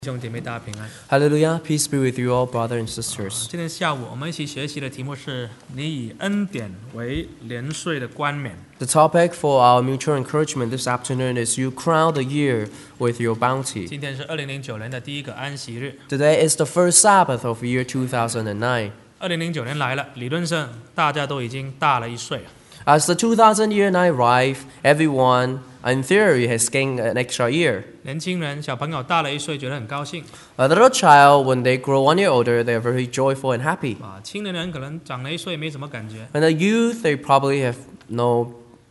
弟兄姐妹，大家平安。 Hallelujah, peace be with you all, brothers and sisters. 今天下午我们一起学习的题目是“你以恩典为年岁的冠冕 The topic for our mutual encouragement this afternoon is You crown the year with your ”。bounty. 今天是2009年的第一个安息日。 Today is the first Sabbath of year 2009. 2009年来了，理论上大家都已经大了一岁。 As the 2000 year arrives, everyone, in theory, has gained an extra year. 年轻人、小朋友大了一岁，觉得很高兴 A little child, when they grow 1 year older, they are very joyful and happy. 啊。青年人可能长了一岁没什么感觉， And the youth, they probably have no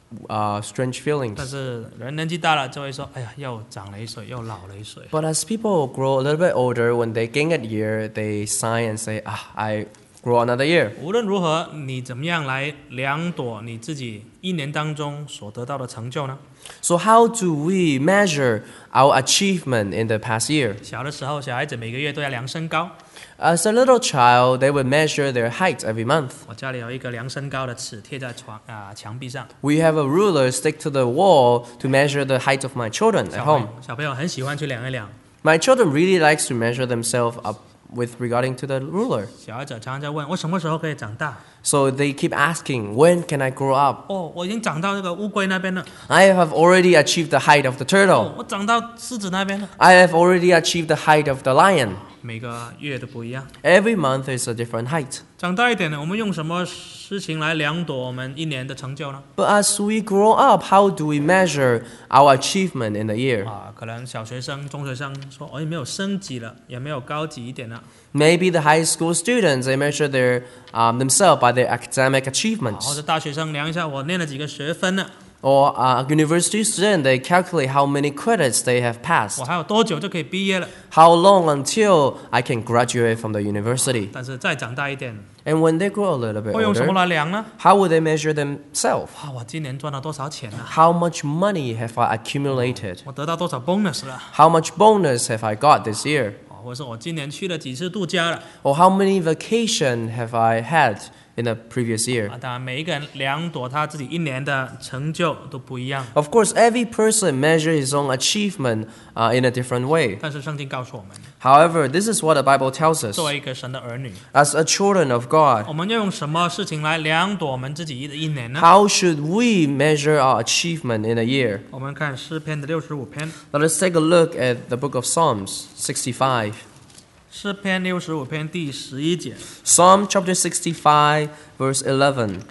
strange 但 feelings. 是人年纪大了就会说：“哎呀，又长了一岁，又老了一岁。 But as people grow a little bit older, when they gain a year, they sigh and say, I grow another year. ” 无论如何，你怎么样来量度你自己一年当中所得到的成就呢？ So how do we measure our achievement in the past year? 小的时候，小孩子每个月都要量身高。 As a little child, they would measure their height every month. 我家里有一个量身高的尺贴在墙壁上。 We have a ruler stick to the wall to measure the height of my children at home. 小朋友很喜欢去量一量。 My children really likes to measure themselves up with regarding to the ruler. 小孩子常常在问我什么时候可以长大。 So they keep asking, when can I grow up? 哦，我已经长到那个乌龟那边了。 I have already achieved the height of the 哦 turtle. 我长到狮子那边了。 I have already achieved the height of the lion. 每个月都不一样。 Every month is a different height. 长大一点呢，我们用什么事情来量度我们一年的成就呢？ But as we grow up, how do we measure our achievement in the year? 可能小学生、中学生说，我也没有升级了，也没有高级一点了。 Maybe the high school students, they measure themselves by their academic 或 achievements. 者大学生量一下我念了几个学分了， Or a university student, they calculate how many credits they have passed. 我还有多久就可以毕业了？ How long until I can graduate from the university? 但是再长大一点， And when they grow a little bit 会用什么 older, 来量呢？ how will they measure themselves? 我今年赚了多少钱啊？ How much money have I accumulated? 我得到多少 bonus 了？ How much bonus have I got this year? 或者说我今年去了几次度假了？ Or how many vacation have I had in the previous year? 当然，每一个人量度他自己一年的成就都不一样。 Of course, every person measures his own achievement in a different way. 但是圣经告诉我们， However, this is what the Bible tells us. 作为一个神的儿女， As a children of God, 我们要用什么事情来量度我们自己的一年呢？ how should we measure our achievement in a year? 我们看诗篇的65篇， Let us take a look at the book of Psalms 65. 诗篇65篇第11节， Psalm chapter 65, verse 11.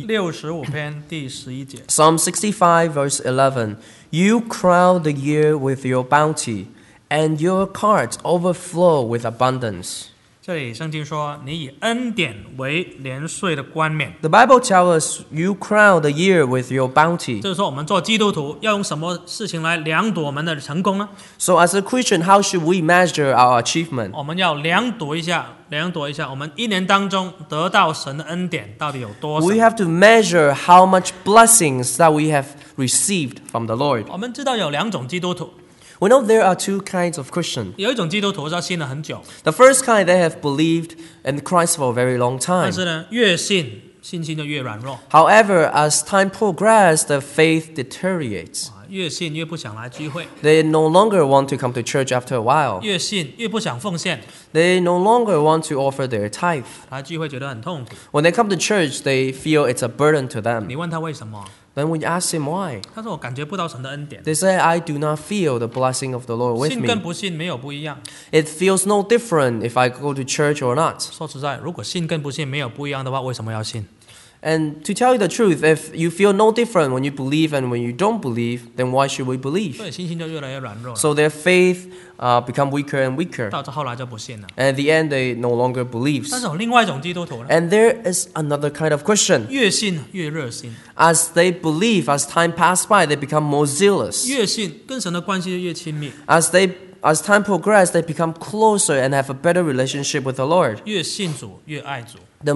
65篇第11节。 Psalm 65, verse 11. You crown the year with your bounty, and your carts overflow with abundance. 这里圣经说：“你以恩典为年岁的冠冕。 The Bible tells us you crown the year with your bounty. ” 就是说，我们做基督徒要用什么事情来量度我们的成功呢？ So as a Christian, how should we measure our achievement? 我们要量度一下我们一年当中得到神的恩典到底有多 We 少。 have to measure how much blessings that we have received from the Lord. 我们知道有两种基督徒， We know there are two kinds of Christians. 有一种基督徒是他信了很久， The first kind, they have believed in Christ for a very long 但 time. 是呢，越信信心就越软弱， However, as time progresses, the faith deteriorates. 越信越不想来聚会， They no longer want to come to church after a while. 越信越不想奉献， They no longer want to offer their tithe. 来聚会觉得很痛苦。 When they come to church, they feel it's a burden to them. 你问他为什么？ Then we ask him why. 他说：“我感觉不到神的恩典。 They say, I do not feel the blessing of the Lord with 信跟 me. 不信没有不一样。 It feels no different if I go to church or not. 说实在，如果信跟不信没有不一样的话，为什么要信？ And to tell you the truth, if you feel no different when you believe and when you don't believe, then why should we believe? 所以信心就越来越软弱了。 So their faith become weaker and weaker. 到后来就不信了。 And at the end, they no longer believe. 但是有另外一种基督徒呢， And there is another kind of Christian. 越信越热心， As they believe, as time passes by, they become more zealous. 越信跟神的关系就越亲密， As time progresses, they become closer and have a better relationship with the Lord. 越信主越爱主。 The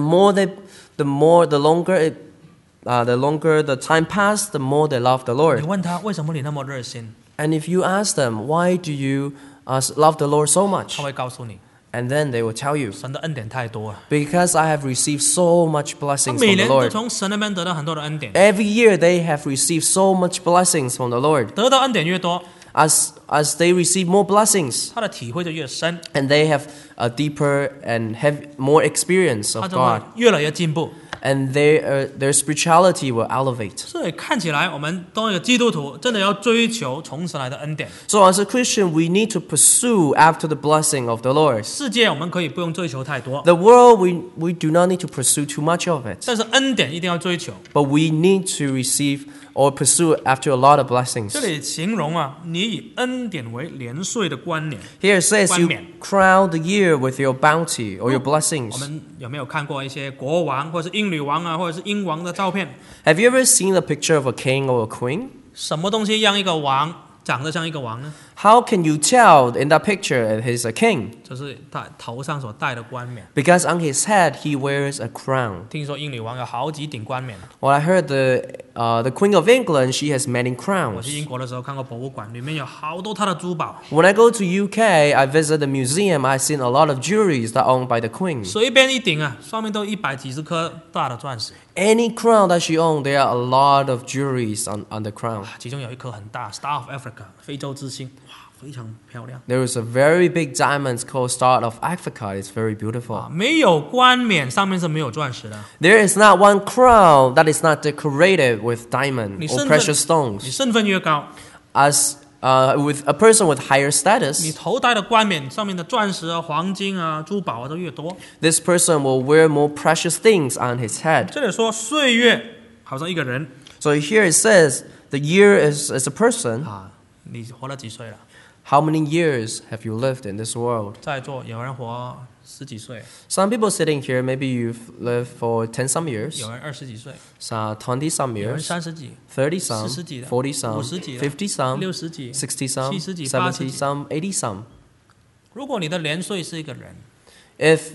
longer the time passes, the more they love the 你 Lord. 问他为什么你那么热心， And if you ask them, why do you love the Lord so much? 他会告诉你， And then they will tell you, 神的恩典太多了。 because I have received so much 他 blessings 每 from the 年都 Lord. 从神那边得到很多的恩典， Every year they have received so much blessings from the Lord. 得到恩典越多， as they receive more blessings 他的体会就越深， and they have a deeper and have more experience 他 of 就会 God, 越来越进步。 and their spirituality will elevate. 所以看起来，我们当一个基督徒，真的要追求从神来的恩典。 So as a Christian, we need to pursue after the blessing of the Lord. 世界我们可以不用追求太多， The world, we do not need to pursue too much of it, 但是恩典一定要追求。 but we need to receive or pursue after a lot of blessings. 这里形容啊，你以恩典为年岁的冠冕。 Here it says you 冠冕。 crown the year with your bounty or your 我 blessings. 们有没有看过一些国王或者是英女王啊，或者是英王的照片？ Have you ever seen a picture of a king or a queen? 什么东西让一个王长得像一个王呢？ How can you tell in that picture that he's a king? 就是他头上所戴的冠冕。 Because on his head he wears a crown. 听说英女王有好几顶冠冕。 Well, I heard the Queen of England, she has many 我去 crowns. 英国的时候看过博物馆，里面有好多她的珠宝， When I go to UK, I visit the museum. I've seen a lot of jewelries that are owned by the queen. 随便一顶啊，上面都100几十颗大的钻石， Any crown that she owned, there are a lot of jewelries on the crown. 其中有一颗很大 ，Star of Africa， 非洲之星，哇，非常漂亮。 There is a very big diamond called Star of Africa. It's very beautiful. 没有冠冕上面是没有钻石的， There is not one crown that is not decorated with diamond 你 or 身份 precious 你 stones. 身份越高， As with a person with higher 你 status, 头戴的冠冕上面的钻石啊、黄金啊、珠宝啊都越多。 this person will wear more precious things on his head. 这里说岁月好像一个人 So here it says the year is a person. 啊，你活了几岁了？ How many years have you lived in this world? 在座有人活10几岁， Some people sitting here, maybe you've lived for 10 some years, 有人20几岁， 20 some 有人 years, 30几、 30 some, 40几的、 40 some, 50几的、 50 some, 60几、 60 some, 70几、 70 80几。 some, 80 some. 如果你的年岁是一个人 If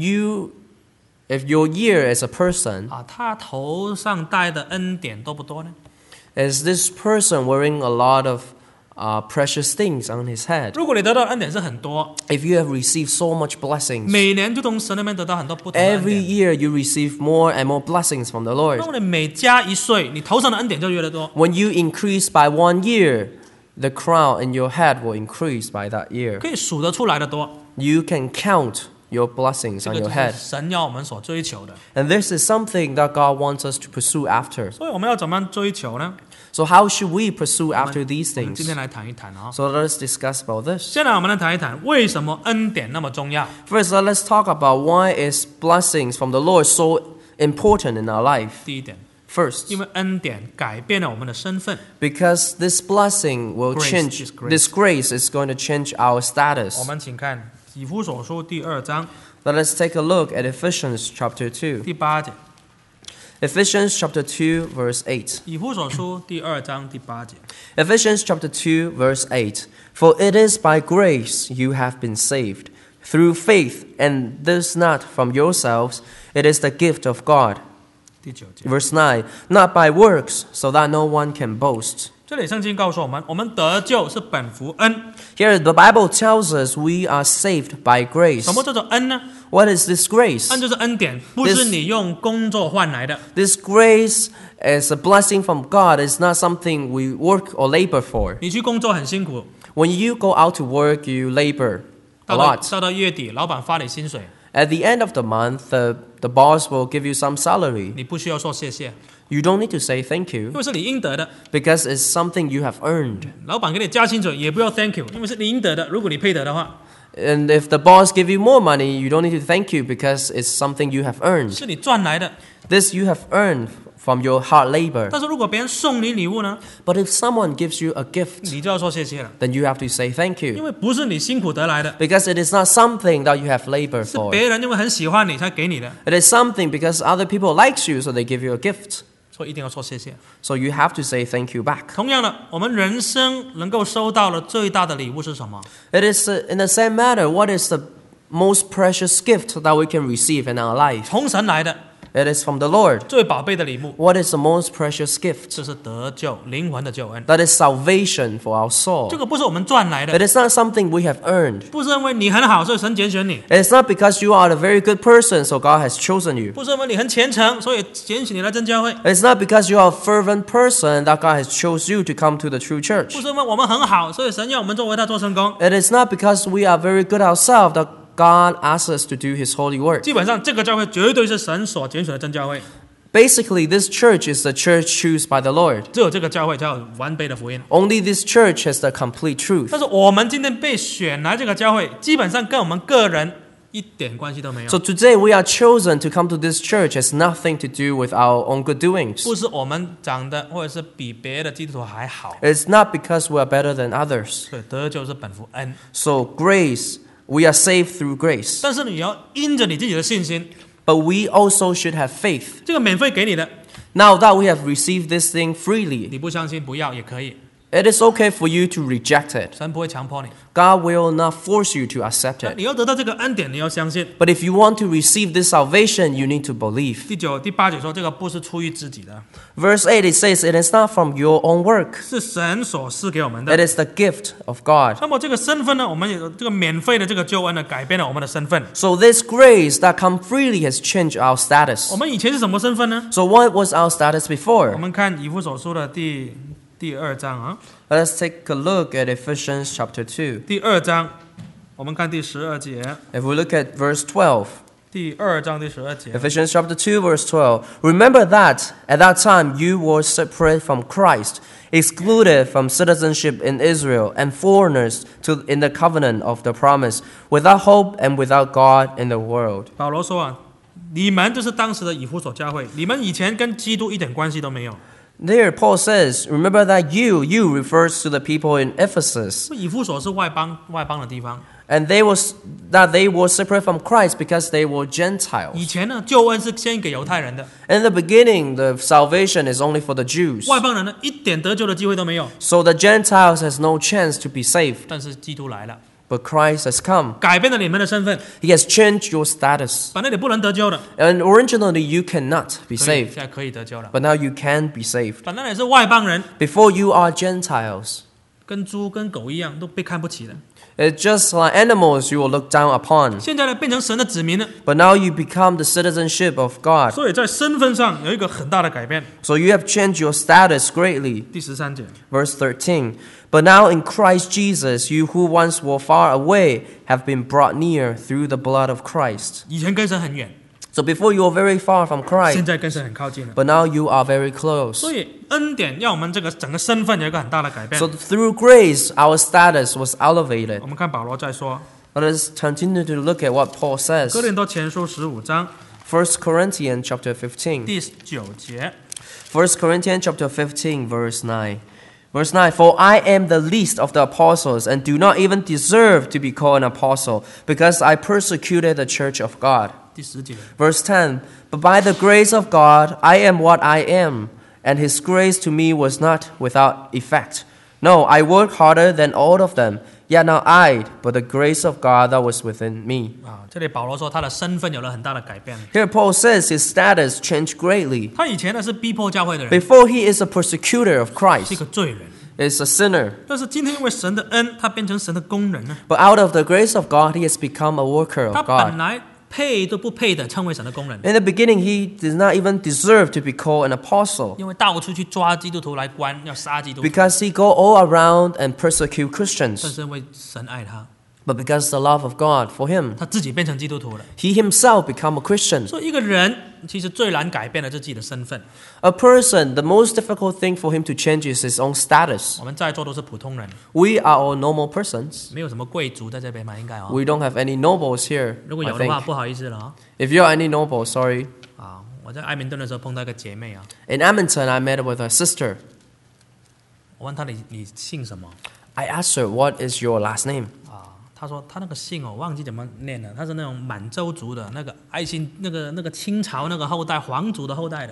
your year is a person, 啊，他头上戴的恩典多不多呢？ is this person wearing a lot of precious things on his head? 如果你得到的恩典是很多， If you have received so much blessings, 每年就从神那边得到很多不同的恩 every 典。 year you receive more and more blessings from the Lord. 如果你每加1岁，你头上的恩典就越来越多。 When you increase by 1 year, the crown in your head will increase by that year. 可以数得出来的多， You can count your blessings 这 on 个 your 就 head. 是神要我们所追求的。 And this is something that God wants us to pursue after. 所以我们要怎么样追求呢？ So how should we pursue 我 after 们 these 我们今 things? 天来谈一谈啊。 So let us discuss about this. 先来我们来谈一谈为什么恩典那么重要。 First, let's talk about why is blessings from the Lord so important in our life. 第一点， First, 因为恩典改变了我们的身份。 because this blessing will Grace change, is grace. this grace is going to change our 我 status. 们请看以弗所书第2章 Let us take a look at Ephesians chapter 2. 第8节。 Ephesians chapter 2, verse 8. 以弗所书第2章第8节。 Ephesians chapter 2, verse 8. For it is by grace you have been saved, through faith, and this not from yourselves, it is the gift of God. 第9节。 Verse 9. Not by works, so that no one can boast. 这里圣经告诉我们，我们得救是本乎恩。 Here the Bible tells us we are saved by grace. 什么叫做恩呢？ What is this grace? 恩就是恩典，不是你用工作换来的。 This grace is a blessing from God. It's not something we work or labor for. 你去工作很辛苦， When you go out to work, you labor a 到 lot. 到月底，老板发你薪水， At the end of the month, the boss will give you some salary. 你不需要说谢谢， You don't need to say thank 因 you 为是你应得的。 because it's something you have earned. 老板给你加薪水也不要 thank you，因为是你应得的。如果你配得的话， And if the boss give you more money, you don't need to thank you because it's something you have earned. 是你赚来的。 This you have earned from your hard labor. 但是如果别人送你礼物呢， But if someone gives you a gift, 你就要说谢谢了， then you have to say thank 因 you 为不是你辛苦得来的， because it is not something that you have labored 是 for. 别人因为很喜欢你才给你的， It is something because other people likes you, so they give you a gift. 所以一定要说谢谢。 So you have to say thank you back. 同样的，我们人生能够收到的最大的礼物是什么？ It is in the same manner. What is the most precious gift that we can receive in our life? 从神来的， It is from the Lord. 最宝贝的礼物， What is the most precious gift? 这是得救灵魂的救恩。 That is salvation for our soul. 这个不是我们赚来的， It is not something we have earned. 不是因为你很好，所以神拣选你； It is not because you are a very good person, so God has chosen you. 不是因为你很虔诚，所以拣选你来真教会； It is not because you are a fervent person that God has chose you to come to the true church. 不是因为我们很好，所以神要我们为他做成功。 It is not because we are very good ourselves that God asks us to do His holy work. 基本上，这个教会绝对是神所拣选的真教会， Basically, this church is the church chosen by the Lord. 只有这个教会才有完备的福音。 Only this church has the complete truth. 但是我们今天被选来这个教会，基本上跟我们个人一点关系都没有。 So today we are chosen to come to this church has nothing to do with our own good doings. 不是我们长得或者是比别的基督徒还好， It's not because we are better than others. 所以得救是本乎恩。 So grace, we are saved through grace. 但是你要因着你自己的信心， But we also should have faith. 这个免费给你的， Now that we have received this thing freely, 你不相信不要也可以， it is okay for you to reject it. 神不会强迫你。 God will not force you to accept 那 it. 你要得到这个恩典，你要相信。 But if you want to receive this salvation, you need to believe. 第9、第8节说，这个不是出于自己的， Verse 8, it says, it is not from your own work. 是神所赐给我们 It 的。 is the gift of God. 那么这个身份呢，我们有这个免费的这个救恩呢，改变了我们的身份。 So this grace that come freely has changed our 我 status. 们以前是什么身份呢？ So what was our status 我 before? 们看以弗所书的第2章啊， Let's take a look at Ephesians chapter 2. 第2章，我们看第12节， If we look at verse 12, 第2章第12节。 Ephesians chapter 2 verse 12. Remember that at that time you were separate from Christ, excluded from citizenship in Israel, and foreigners in the covenant of the promise, without hope and without God in the world. 保罗说啊，你们就是当时的以弗所教会，你们以前跟基督一点关系都没有。 There, Paul says, remember that you refers to the people in Ephesus, 以弗所是外邦的地方。 and they were separate from Christ because they were Gentiles. 以前呢，救恩是先给犹太人的， In the beginning, the salvation is only for the Jews. 外邦人呢一点得救的机会都没有。 So the Gentiles has no chance to be saved. 但是基督来了， But Christ has come. 改变了你们的身份， He has changed your status. 本来你不能得救的， And originally you cannot be 可以 saved. 现在可以得救了。 But now you can be saved. 本来你是外邦人， Before you are Gentiles. 跟猪跟狗一样，都被看不起的。 It's just like animals you will look down upon. 现在呢，变成神的子民了， But now you become the citizenship of God. 所以在身份上有一个很大的改变。 So you have changed your status greatly. 第13节， Verse 13. But now in Christ Jesus, you who once were far away have been brought near through the blood of Christ. 以前跟神很远， So before you were very far from 现 Christ, 在跟神很靠近了。 but now you are very close. 所以恩典让我们这个整个身份有一个很大的改变 So。through grace, our status was elevated. 我们看保罗在说， Let us continue to look at what Paul says. 哥林多前书15章 1 Corinthians chapter 15. 第9节， 1 Corinthians chapter 15, verse 9. Verse 9, For I am the least of the apostles, and do not even deserve to be called an apostle, because I persecuted the church of God. 第10节， Verse 10, But by the grace of God, I am what I am, and his grace to me was not without effect. No, I worked harder than all of them, yet not I, but the grace of God that was within me. 啊，这里保罗说他的身份有了很大的改变。 Here Paul says his status changed greatly. 他以前呢是逼迫教会的人， Before he is a persecutor of 是一 Christ, 个罪人。 is a sinner. 但是今天因为神的恩，他变成神的工人了。 But out of the grace of God, he has become a worker 他 of 本 God. 来配都不配的称为神的工人， In the beginning, he did not even deserve to be called an apostle 因为到处去抓基督徒来关，要杀基督徒。 because he go all around and persecute 但 Christians. 是因为神爱他， But because the love of God for him, 他自己变成基督徒了。 he himself become a Christian. 所以一个人其实最难改变的是自己的身份。 A person, the most difficult thing for him to change is his own status. 我们在座都是普通人， We are all normal persons. 没有什么贵族在这边嘛，应该哦。 We don't have any nobles here, 如果 I 有的话， think. 不好意思了啊。 If you're any noble, sorry. 啊，我在埃明顿的时候碰到一个姐妹啊， In Edmonton, I met with her sister. 我问她你姓什么 I asked her, what is your last name? 啊？她说她那个姓哦，忘记怎么念了，她是那种满洲族的那个爱新那个清朝那个后代皇族的后代的，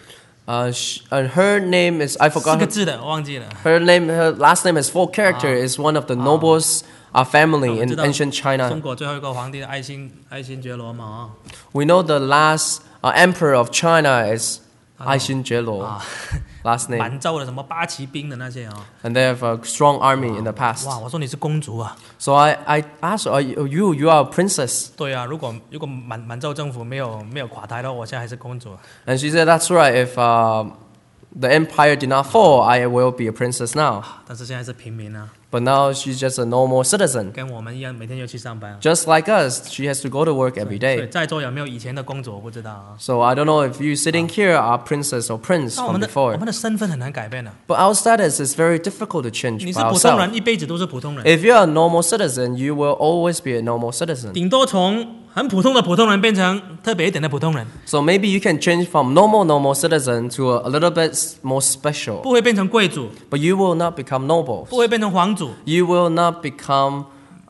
Her name is, I 4 forgot 个 her, 字的，我忘记了。 her last name is full character, is one of the nobles family 我 in 知道 ancient 中 China. 国最后一个皇帝的爱新觉罗嘛啊， We know the last emperor of China is Ai Xin Jie 啊， last name. 满洲的什么八旗兵的那些啊， And they have a strong army in the past. 哇，我说你是公主啊， So I asked her, you are a princess. 对啊，如果满洲政府没有垮台的话，我现在还是公主。 And she said, that's right. If the empire did not fall, I will be a princess now. 但是现在是平民啊， But now she's just a normal citizen. 跟我们一样，每天就去上班啊。 Just like us, she has to go to work every 所以 day. 在座有没有以前的公主，我不知道啊。 So I don't know if you sitting here are princess or prince 那我 from 们的 before. 身份很难改变的。 But our status is very difficult to change 你是 by 普通 ourselves. 人，一辈子都是普通人， If you're a normal citizen, you will always be a normal citizen. 顶多从很普通的普通人变成特别一点的普通人， So maybe you can change from normal citizen to a little bit more special. 不会变成贵族， But you will not become nobles. 不会变成皇族 You will not become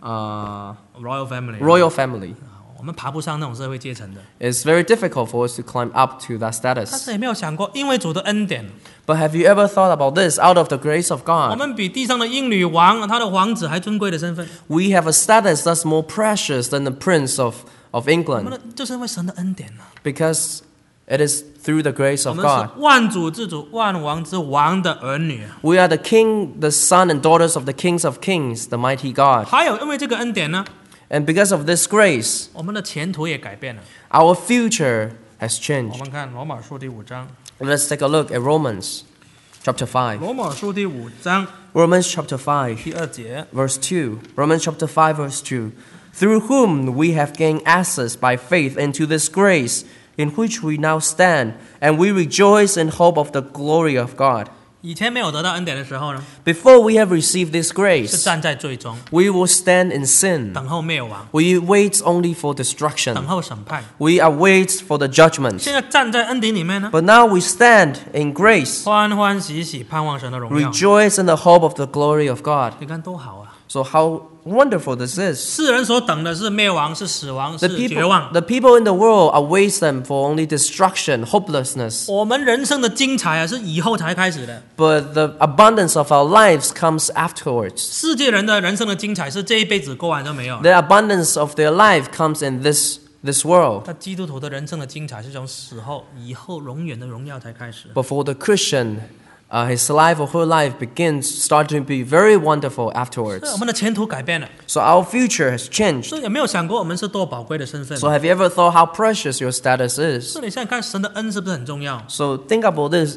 （royal family）。 royal family. 我们爬不上那种社会阶层的。 It's very difficult for us to climb up to that 但 status. 是也没有想过，因为主的恩典， But have you ever thought about this? Out of the grace of 我 God, 们比地上的英女王、她的王子还尊贵的身份。 we have a status that's more precious than the prince of 我们 England 的就是因为神的恩典啊， because it is through the grace 我 of 们 God. 是万主之主、万王之王的儿女啊。 We are the king, the son and daughters of the kings of kings, the mighty God. 还有，因为这个恩典呢， And because of this grace, 我们的前途也改变了。 our future has 我 changed. 们看罗马书第5章， Let's take a look at Romans chapter 5. 罗马书第5章 Romans chapter 5, 第2节， verse 2. Romans chapter 5, verse 2. Through whom we have gained access by faith into this grace in which we now stand, and we rejoice in hope of the glory of God. 以前没有得到恩典的时候呢， Before we have received this 是 grace, 站在最终， we will stand in sin. 等候灭亡， We wait only for 等 destruction. 候审判。 We await for the judgment. 现在站在恩典里面呢， But now we stand in grace, 欢欢喜喜盼望神的荣耀。 rejoice in the hope of the glory of God. 你看多好啊！ So how wonderful this is. 世人所等的是灭亡，是死亡， The 是绝望。 people in the world await them for only destruction, hopelessness. 我们人生的精彩啊，是以后才开始的。 But the abundance of our lives comes afterwards. 世界人的人生的精彩是这一辈子过完就没有。 The abundance of their life comes in this world. 但基督徒的人生的精彩是从死后以后永远的荣耀才开始。 But for the Christian, his life or her life start to be very wonderful 所以我 afterwards. 们的前途改变了。 So our future has changed. 所以有没有想过我们是多宝贵的身份？ So have you ever thought how precious your status is? 所以你现在看神的恩是不是很重要？ So think about this.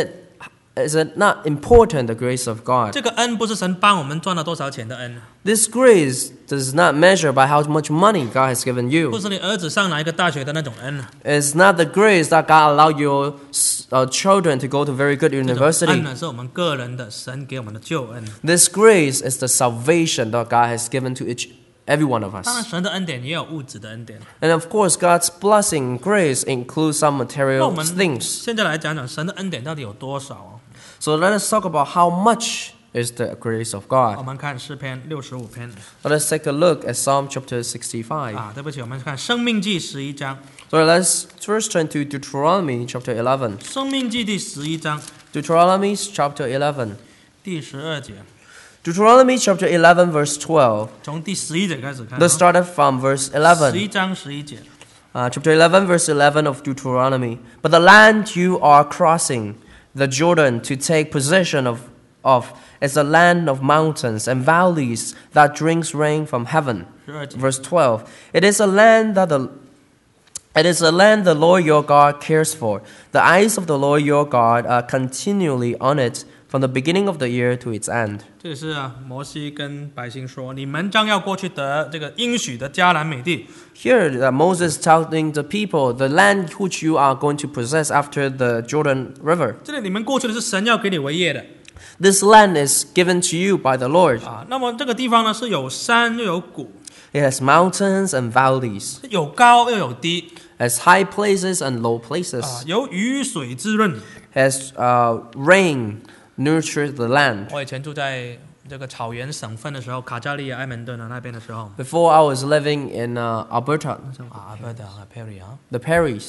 Is it not important, the grace of God? 这个恩不是神帮我们赚了多少钱的恩， This grace does not measure by how much money God has given 不 you. 是你儿子上哪一个大学的那种恩。 It's not the grace that God allowed your children to go to very good 这种恩 university. 呢，是我们个人的神给我们的救恩。 This grace is the salvation that God has given to every one of 当然， us. 神的恩典也有物质的恩典。 And of course, God's blessing grace includes some 那我 material 们 things. 现在来讲讲神的恩典到底有多少哦？ So let us talk about how much is the grace of 我 God. 们看诗篇65篇 Let us take a look at Psalm chapter 65. 啊，对不起，我们看生命记11章， So let's first turn to Deuteronomy chapter 11. 生命记第11章 Deuteronomy chapter 11. 第12节， Deuteronomy chapter 11 verse 12. 从第11节开始看。 Let's start from verse 11. 11章11节， Chapter 11 verse 11 of Deuteronomy. But the land you are crossing, the Jordan, to take possession of is a land of mountains and valleys that drinks rain from heaven. 12节， Verse 12. It is a land the Lord your God cares for. The eyes of the Lord your God are continually on it from the beginning of the year to its end. 这也是啊，摩西跟百姓说：“你们将要过去得这个应许的迦南美地。 Here, Moses telling the people, the land which you are going to possess after the Jordan River. 这里你们过去的是神要给你为业的 This land is given to you by the Lord. 啊。那么这个地方呢，是有山又有谷， It has mountains and valleys, 有高又有低 has high places and low 啊 places, 有雨水滋润。 has rain nurtures the land. 我以前住在这个草原省份的时候，卡加利亚、埃蒙顿啊那边的时候， Before I was living in Alberta, 啊，不的 Perry 啊， the Perrys.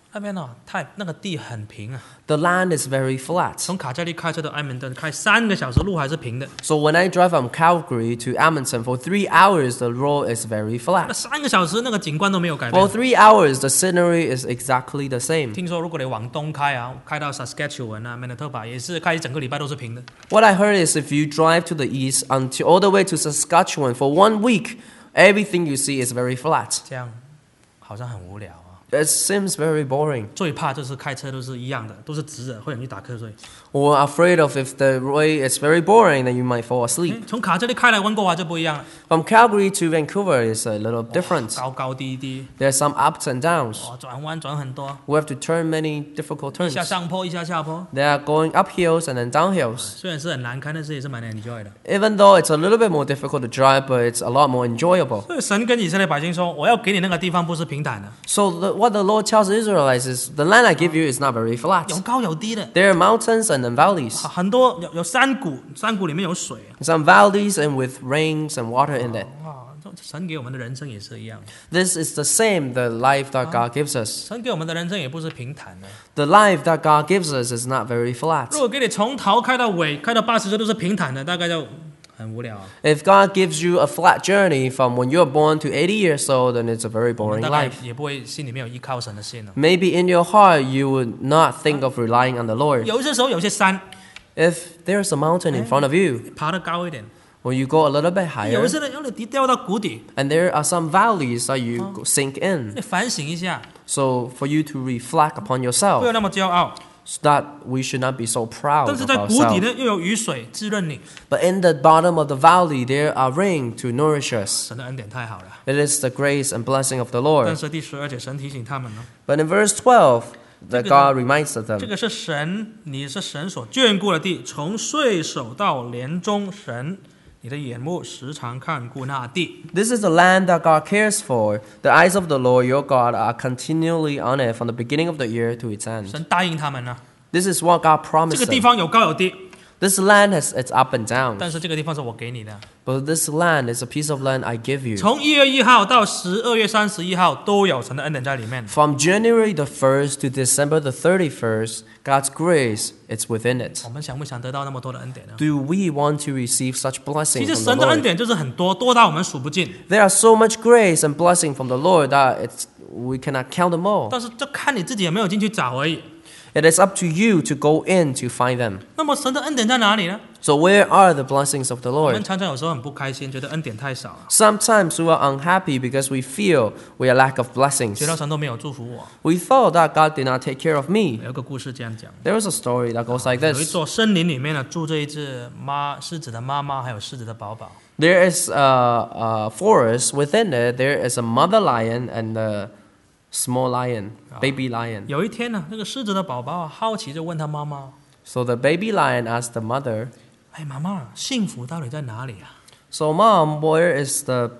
那边那个地很平啊， The land is very flat. 从卡加利开车到埃蒙顿开3个小时，路还是平的。 So when I drive from Calgary to Edmonton for 3 hours, the road is very 那 flat. 3个小时那个景观都没有改 For 变。 3 hours, the scenery is exactly the same. 听说如果你往东开啊，开到 Saskatchewan 啊、Manitoba 也是开一整个礼拜都是平的。 What I heard is if you drive to the east until all the way to Saskatchewan for 1 week, everything you see is very flat. 这样好像很无聊啊。 It seems very boring. 最怕就是开车都是一样的，都是直的，会容易打瞌睡。 Or afraid of if the way is very boring, then you might fall asleep. 从卡这里开来温哥华就不一样了， From Calgary to Vancouver is a little different. 高高低低， There's some ups and downs. 转弯转很多， We have to turn many difficult 一下 turns. 上坡一下下坡。 They are going up hills and then down hills. 虽然是很难开，但是也是蛮 enjoy 的。 Even though it's a little bit more difficult to drive, but it's a lot more enjoyable. 所以神跟以色列百姓说：“我要给你那个地方不是平坦的， So what the Lord tells the Israelites is, the land I give you is not very flat. 有高有低的， There are mountains and then valleys. 很多有山谷，山谷里面有水 Some valleys and with rains and water in it. 啊。神给我们的人生也是一样， This is the same, the life that God gives us. 神给我们的人生也不是平坦的。 The life that God gives us is not very flat. 如果给你从头开到尾，开到80岁都是平坦的，大概就很无聊啊。 If God gives you a flat journey from when you're born to 80 years old, then it's a very 我们 boring 大概 life. 也不会心里面有依靠神的心了。 Maybe in your heart you would not think of relying on the Lord. 有些时候有些山 If there's a mountain in front of you, 爬得高一点， or you go a little bit 有 higher, 些人你掉到谷底， and there are some valleys that you sink in. 你反省一下， So for you to reflect upon 不要 yourself, 那么骄傲。 so that we should not be so proud 但是 of 在谷底 ourselves. 呢，又有雨水滋润你， But in the bottom of the valley, there are rain to nourish us. 神的恩典太好了。 It is the grace and blessing of the 但 Lord. 是第12节，神提醒他们呢， But in verse 12, that 这个- God reminds of 这 them. 个是你是神所眷顾的地，从岁首到年终，你的眼目时常看顾那地。 This is the land that God cares for. The eyes of the Lord your God are continually on it from the beginning of the year to its end. 神答应他们呢， This is what God 这 promised 个地 them. 方有高有低， This land has its up and downs. 但是这个地方是我给你的。 But this land is a piece of land I give you. 从1月1号到12月31号都有神的恩典在里面。 From January the 1st to December the 31st, God's grace is within it. 我们想不想得到那么多的恩典呢？ Do we want to receive such 其 blessing 实 from 神 the 的恩 Lord? 典就是很多，多到我们数不尽。 There are so much grace and blessing from the Lord that we cannot count them all. 但是这看你自己有没有进去找而已。 It is up to you to go in to find them. 那么神的恩典在哪里呢？ So where are the blessings of the 我们 Lord? 常常有时候很不开心，觉得恩典太少了， Sometimes we are unhappy because we feel we are lack of blessings. 觉得神都没有祝福我。 We thought that God did not take care of me. 有一个故事这样讲： There is a story that goes like 有一 this. 座森林里面呢，住着一只狮子的妈妈，还有狮子的宝宝。 There is a forest within it. There is a mother lion and a small lion, baby lion. 有一天呢，那个狮子的宝宝好奇就问他妈妈 So the baby lion asked the mother, 哎，妈妈，幸福到底在哪里啊？ "So mom, where is the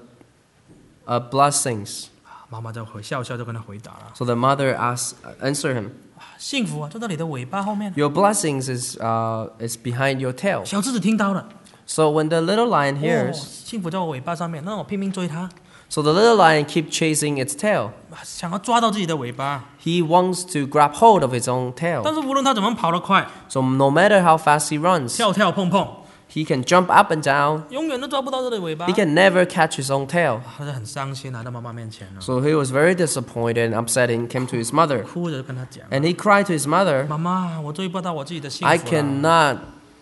blessings?" 妈妈就笑笑就跟他回答了 So the mother answered him, 幸福啊，就在你的尾巴后面。 "Your blessings is behind your tail." 小狮子听到了， So when the little lion 哦 hears, 幸福在我尾巴上面，那我拼命追它， so the little lion keeps chasing its tail. 想要抓到自己的尾巴。 He wants to grab hold of his own 但 tail. 是无论它怎么跑得快， So no matter how fast he runs, 跳跳碰碰， he can jump up and down. 永远都抓不到它的尾巴 He。can never catch his own tail. 他就很伤心，来到妈妈面前了， So he was very disappointed and upset and came to his mother. 哭着跟他讲 And he cried to his mother, 妈妈，我追不到我自己的幸 I 福了， cannot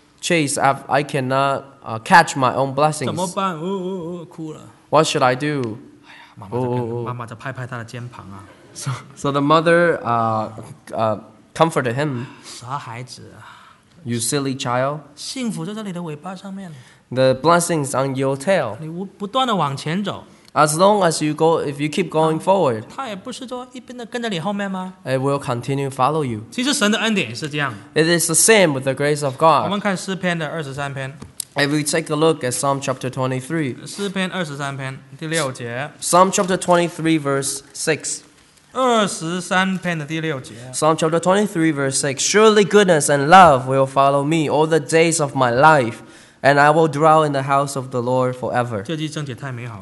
I cannot catch my own 怎么 blessings. 办？哭了。 What should I do? 妈妈就跟妈妈就拍拍他的肩膀啊， So the mother comforted him. 傻孩子啊， You silly child. 幸福就在你的尾巴上面， The blessings on your tail. 你不断的往前走， As long as you go, if you keep going forward, 他也不是说一边的跟在你后面吗？ it will continue to follow you. 其实神的恩典也是这样。 It is the same with the grace of 我 God. 们看诗篇的23篇， If we take a look at Psalm chapter 23, 诗篇23篇第6节， Psalm chapter 23 verse 6. 23篇的第6节， Psalm chapter 23 verse 6. Surely goodness and love will follow me all the days of my life, and I will dwell in the house of the Lord forever. 这句章节太美好了。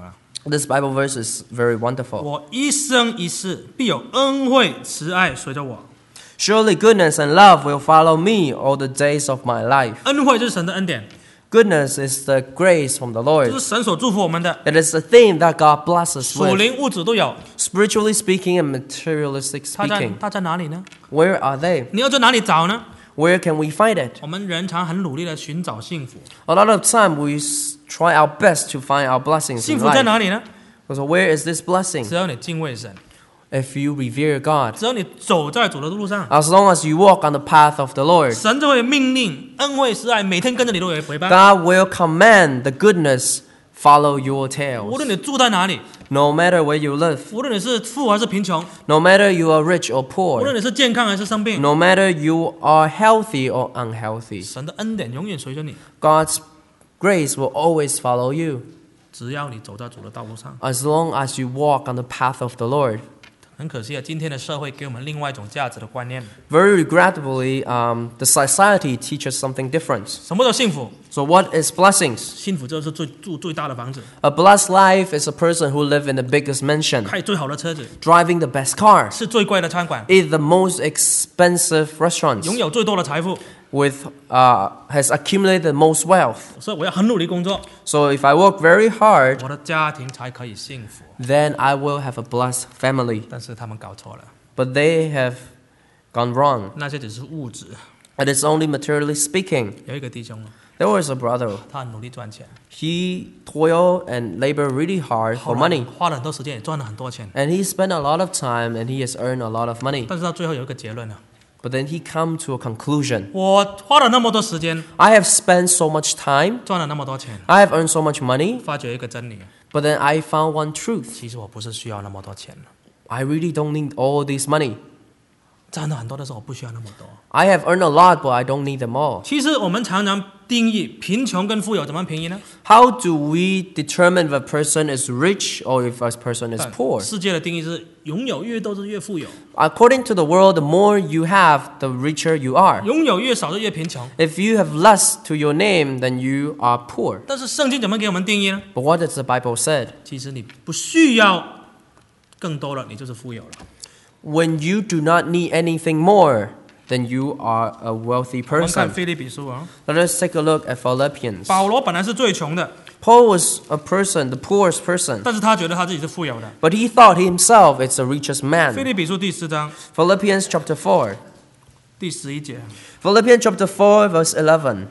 This Bible verse is very wonderful. 我一生一世必有恩惠慈爱随着我。 Surely goodness and love will follow me all the days of my life. 恩惠就是神的恩典， Goodness is the grace from the 这 Lord. 是神所祝福我们的， It is the thing that God blesses 属 with. 灵物质都有。 Spiritually speaking and materialistic 它 speaking. 在哪里呢？ Where are they? 你要在哪里找呢？ Where can we find it? 我们人常很努力的寻找幸福， A lot of time we try our best to find our blessings 幸 in 福在 life. 哪里呢？ So where is this blessing? 只要你敬畏神， If you revere God. 只要你走在主的路上， As long as you walk on the path of the Lord, 神就会命令恩惠慈爱每天跟着你都有陪伴。 God will command the goodness follow your 无 tails. 论你住在哪里， No matter where you live, 无论你是富还是贫穷， no matter you are rich or 无论 poor, 你是健康还是生病， no matter you are healthy or unhealthy, 神的恩典永远随着你。 God's grace will always follow you 只要你走在主的道路上。 as long as you walk on the path of the Lord. 很可惜啊，今天的社会给我们另外一种价值的观念。 Very regrettably, the society teaches something different. 什么叫幸福？ So what is blessings? 幸福就是住最大的房子， A blessed life is a person who lives in the biggest mansion, 开最好的车子， driving the best car, 是最贵的餐馆， eat the most expensive restaurants, 拥有最多的财富。 with has accumulated the most wealth. 所以我要很努力工作， So if I work very hard, 我的家庭才可以幸福。 then I will have a blessed family. 但是他们搞错了， But they have gone wrong. 那些只是物质。 It is only materially speaking. 有一个弟兄， There was a brother. 他很努力赚钱， He toiled and labored really hard 后 for 来 money. 花了很多时间，也赚了很多钱。 And he spent a lot of time and he has earned a lot of money. 但是到最后有一个结论了， But then he come to a conclusion. 我花了那么多时间， I have spent so much time. 赚了那么多钱， I have earned so much money. 发觉一个真理， But then I found one truth. 其实我不是需要那么多钱， I really don't need all this money. 赚了很多的时候我不需要那么多。 I have earned a lot, but I don't need them all. 其实我们常常定义贫穷跟富有怎么定义呢？ How do we determine if a person is rich or if a person is 但 poor? 世界的定义是拥有越多是越富有， According to the world, the more you have, the richer you are. 拥有越少就越贫穷。 If you have less to your name, then you are poor. 但是圣经怎么给我们定义呢？ But what does the Bible said? 其实你不需要更多了，你就是富有了。 When you do not need anything more, then you are a wealthy 我们看 person. 腓立比书啊， Let us take a look at Philippians. 保罗本来是最穷的， Paul was a person, the poorest person, 但是他觉得他自己是富有的。 but he thought himself is the richest 腓 man. 立比书第4章 Philippians chapter 4. 第11节， Philippians chapter 4, verse 11.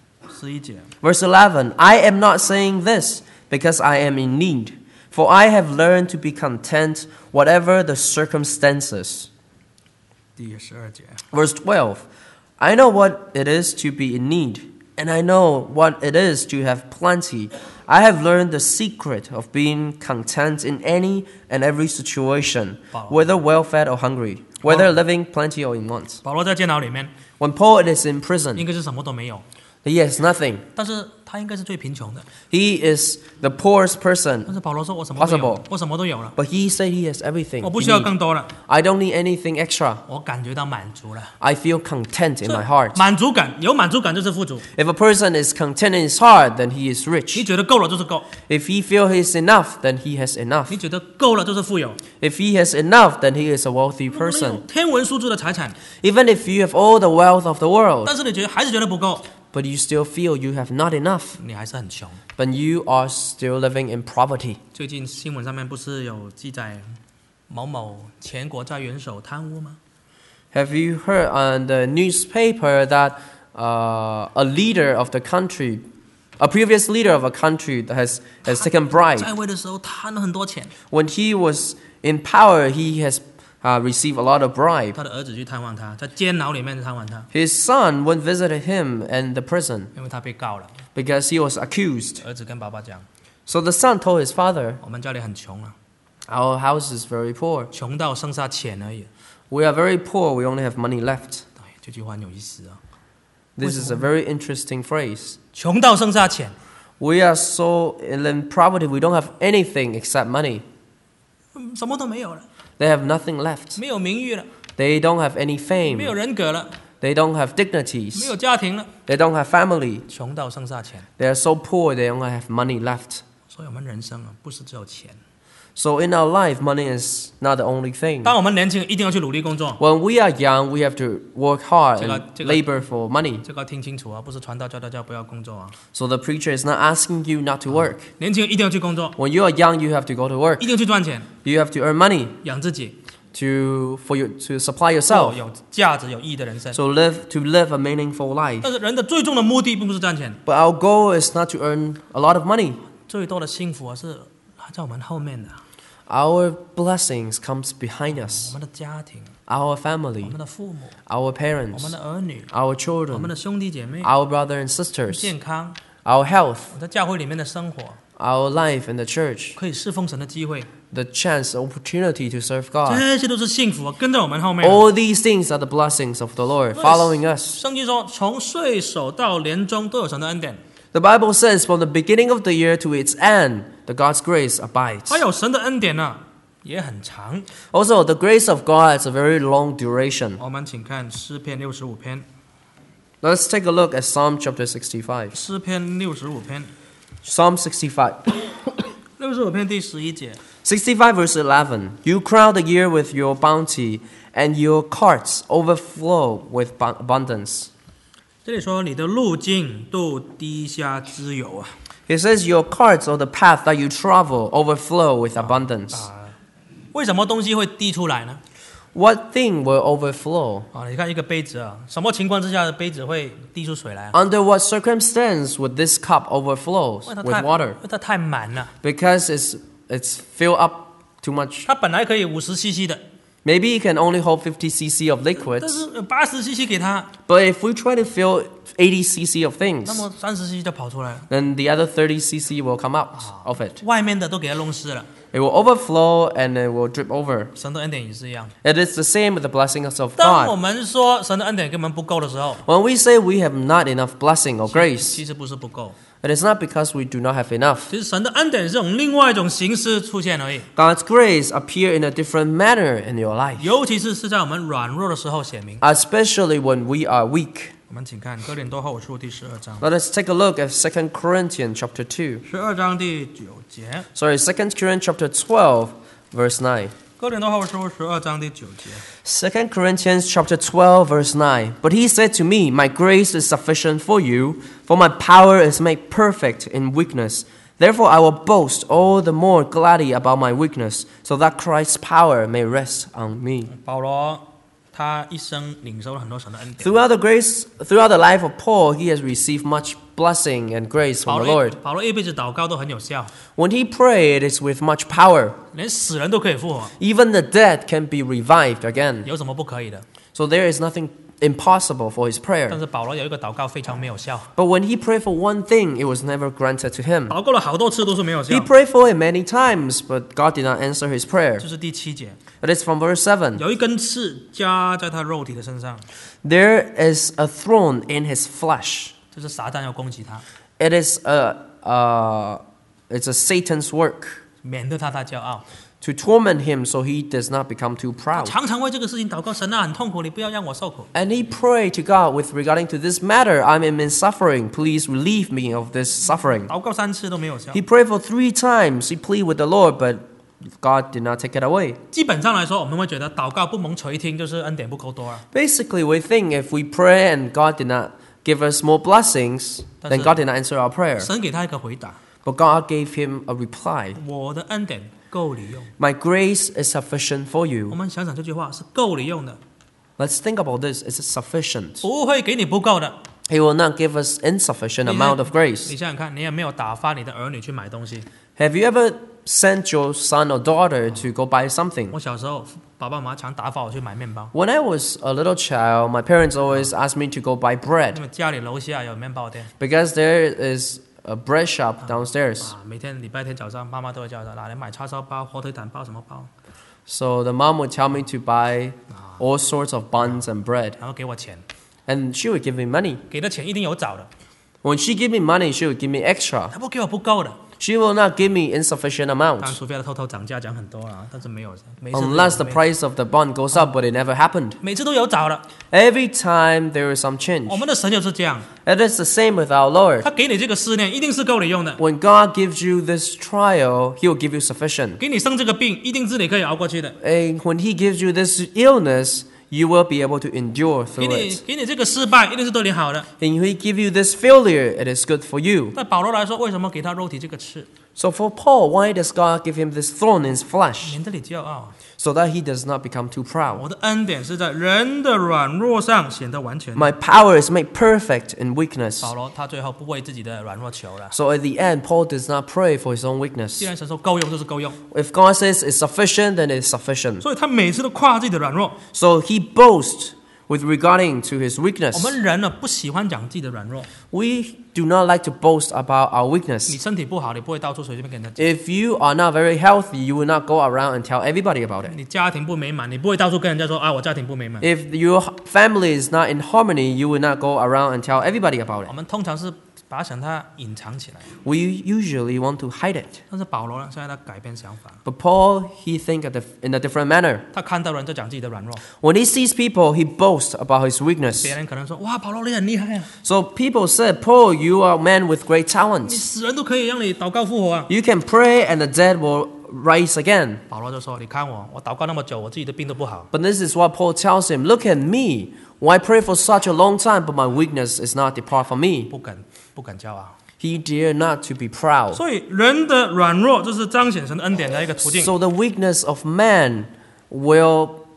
11节， Verse 11. I am not saying this because I am in need, for I have learned to be content whatever the circumstances. 第12节， Verse 12. I know what it is to be in need, and I know what it is to have plenty. I have learned the secret of being content in any and every situation, whether well fed or hungry, whether living plenty or in want. 保罗在监牢里面 When Paul is in prison, 应该是什么都没有， he has nothing. 但是他应该是最贫穷的。 He is the poorest person, 但是保罗说：“我什么都有 Possible 我什么都有了， but he said he has everything. 我不 he 需要 need. 更多了， I don't need anything extra. 我感觉到满足了。 I feel content in my heart. 满足感，有满足感就是富足。 If a person is content in his heart, then he is 你 rich. 觉得够了就是够， If he feels he is enough, then he has enough. 你觉得够了就是富有。 If he has enough, then he is a wealthy 如果你有 person. 天文数字的财产， Even if you have all the wealth of the world, 但是你还是觉得不够， but you still feel you have not enough, 你还是很穷。 then you are still living in poverty. 最近新闻上面不是有记载某某前国家元首贪污吗？ Have you heard on the newspaper that a leader of the country, a previous leader of a country that has taken bribe? 在位的时候贪了很多钱， When he was in power, he has received a lot of bribe. 他的儿子去探望他，在监牢里面探望他， His son went visited him in the prison 因为他被告了。 because he was accused. 儿子跟爸爸讲 So the son told his father, 我们家里很穷啊， our house is very poor. 穷到剩下钱而已。 We are very poor. We only have money left. 哎，这句话很有意思啊， This is a very interesting phrase. 穷到剩下钱， We are so in poverty, we don't have anything except money. 什么都没有了， They have nothing left. 没有名誉了， They don't have any 没有 fame. 人格了， They don't have 没 dignities. 有家庭了， They don't have family. 穷到剩下钱。 They are so poor, they only have money left. 所以我们人生啊，不是只有钱。 So in our life, money is not the only thing. 当我们年轻人一定要去努力工作， When we are young, we have to work hard and 这个 labor for money. 这个要听清楚啊，不是传道教大家不要工作啊。 So the preacher is not asking you not to work. 年轻人一定要去工作， When you are young, you have to go to work. 一定要去赚钱， You have to earn money 养自己， to supply 过 yourself. 有价值、有意义的人生。 So to live a meaningful life. 但是人的最重的目的并不是赚钱， But our goal is not to earn a lot of money. 最多的幸福啊是还在我们后面的， Our blessings comes behind 我 us. 们的家庭、 Our 我 family, 们的父母、 our 我们 parents, 的儿女、 our 我们 children, 的兄弟姐妹、 our brother and sisters, 健康， our health, 我在教会里面的生活， our life in the church, 可以侍奉神的机会， the chance, the opportunity to serve God. 这些都是幸福啊，跟在我们后面。 All these things are the blessings of the Lord following us. 圣经说，从岁首到年终都有神的恩典， The Bible says from the beginning of the year to its end, the God's grace abides. 还有神的恩典呢，也很长。 Also, the grace of God has a very long duration. 我们请看诗篇65篇， Let's take a look at Psalm chapter 65. 诗篇65篇， Psalm 65. 65篇第11节， 65 verse 11. You crown the year with your bounty, and your carts overflow with abundance. 这里说你的路径都滴下脂油啊。 It says your carts or the path that you travel overflow with abundance. 为什么东西会滴出来呢？ What thing will overflow? 啊，你看一个杯子啊，什么情况之下的杯子会滴出水来啊？ Under what circumstance would this cup overflow 因为它 with 太 water? 因为它太满了， Because it's filled up too much. 它本来可以50cc 的， Maybe it can only hold 50 cc of 但 liquids. 是80cc 给它， But if we try to fill 80 cc of 那 things, 么30cc 就跑出来了， then the other 30 cc will come out of it. 外面的都给它弄湿了。 It will overflow and it will drip over. 神的恩典也是一样。 It is the same with the blessings of 当我 God. 们说神的恩典根本不够的时候， When we say we have not enough blessing or grace, 其实不是不够， it is not because we do not have enough. 其实神的恩典是用另外一种形式出现而已， God's grace appear in a different manner in your life, 尤其是在我们软弱的时候显明。 especially when we are weak. 我们请看哥林多后书第12章， Let us take a look at 2 Corinthians chapter 2. 12章第9节， Sorry, 2 Corinthians chapter 12, verse 9. 哥林多后书12章第9节。 2 Corinthians chapter 12, verse 9. But he said to me, My grace is sufficient for you, for my power is made perfect in weakness. Therefore I will boast all the more gladly about my weakness, so that Christ's power may rest on me. 保罗他一生领受了很多神的恩典。 Throughout the life of Paul, he has received much blessing and grace 保 from the 罗 Lord. 保罗一辈子祷告都很有效， When he prayed, it is with much power. 连死人都可以复活， Even the dead can be revived again. 有什么不可以的？ So there is nothing impossible for his 但 prayer. 是保罗有一个祷告非常没有效， But when he prayed for one thing, it was never granted to him. 祷告了好多次都是没有效 He。prayed for it many times, but God did not answer his prayer. 这是第7节， It is from verse 7. 有一根刺加在他肉体的身上， There is a thorn in his flesh. 这是撒旦要攻击他， It is it's a Satan's work 免得他太骄傲。 to torment him so he does not become too proud. 常常为这个事情祷告，神啊，很痛苦，你不要让我受苦。 And he prayed to God with regarding to this matter. I'm in suffering. Please relieve me of this suffering. 祷告3次都没有效。 He prayed for 3 times. He pleaded with the Lord, but God did not take it away. 基本上来说，我们会觉得祷告不蒙垂听，就是恩典不够多啊。 Basically, we think if we pray and God did not give us more blessings, then God did not answer our prayer. 神给他一个回答： But God gave him a reply. 我的恩典够你用。 My grace is sufficient for 我 you. 们想想这句话是够你用的， Let's think about this. Is it sufficient? 不会给你不够的。 He will not give us insufficient amount of 你 grace. 想想看，你有没有打发你的儿女去买东西？ Have you ever sent your son or daughter to go buy something? 我小时候，爸爸妈妈常打发我去买面包， When I was a little child, my parents always asked me to go buy 因 bread 为家里楼下有面包店 because there is a bread shop downstairs. 啊，每天礼拜天早上，妈妈都会叫我来买叉烧包、火腿蛋包什么包， So the mom would tell me to buy all sorts of buns and bread, 然后给我钱， and she would give me money. 给的钱一定有找的， When she give me money, she would give me extra. 她不给我不够的。 She will not give me insufficient 当然， amount 除非他偷偷涨价讲很多了，但是没有，每次 unless the price of the bond goes up, but it never happened. 每次都有找了。 Every time there is some change. 我们的神就是这样， It is the same with our Lord. 他给你这个试炼，一定是够你用的； When God gives you this trial, He will give you sufficient. 给你生这个病，一定是你可以熬过去的； And when He gives you this illness, you will be able to endure 给 through 你 it. 给你这个失败，一定是对你好的。 And He give you this failure, it is good for you. 对保罗来说，为什么给他肉体这个刺？ So for Paul, why does God give him this thorn in his flesh? 免得你骄傲。 So that he does not become too proud. 我的恩典是在人的软弱上显得完全。 My power is made perfect in weakness. 保罗他最后不为自己的软弱求了。 So at the end, Paul does not pray for his own 既 weakness. 然神说够用，就是够用， If God says it's sufficient, then it's sufficient. 所以他每次都夸自己的软弱。 So he boasts with regarding to his 我 weakness. 们人呢不喜欢讲自己的软弱。 We do not like to boast about our 你 weakness. 身体不好，你不会到处随便跟人家讲； If you are not very healthy, you will not go around and tell everybody about it. 你家庭不美满，你不会到处跟人家说啊，我家庭不美满。 If your family is not in harmony, you will not go around and tell everybody about 我 it. 们通常是把它隐藏起来， We usually want to hide it. 但是保罗呢，现在他改变想法， But Paul, he think in a different manner. 他看到人在讲自己的软弱， When he sees people, he boasts about his 别 weakness. 人可能说哇，保罗你很厉害啊， So people said, Paul, you are a man with great 你 talents. 死人都可以让你祷告复活啊。 You can pray and the dead will rise again. 保罗就说，你看我祷告那么久，我自己的病都不好， But this is what Paul tells him. Look at me. Why pray for such a long time, but my weakness is not depart from me. 不敢骄傲。 He dare not to be proud. 所以人的软弱就是彰显神的恩典的一个途径。 So the weakness of man will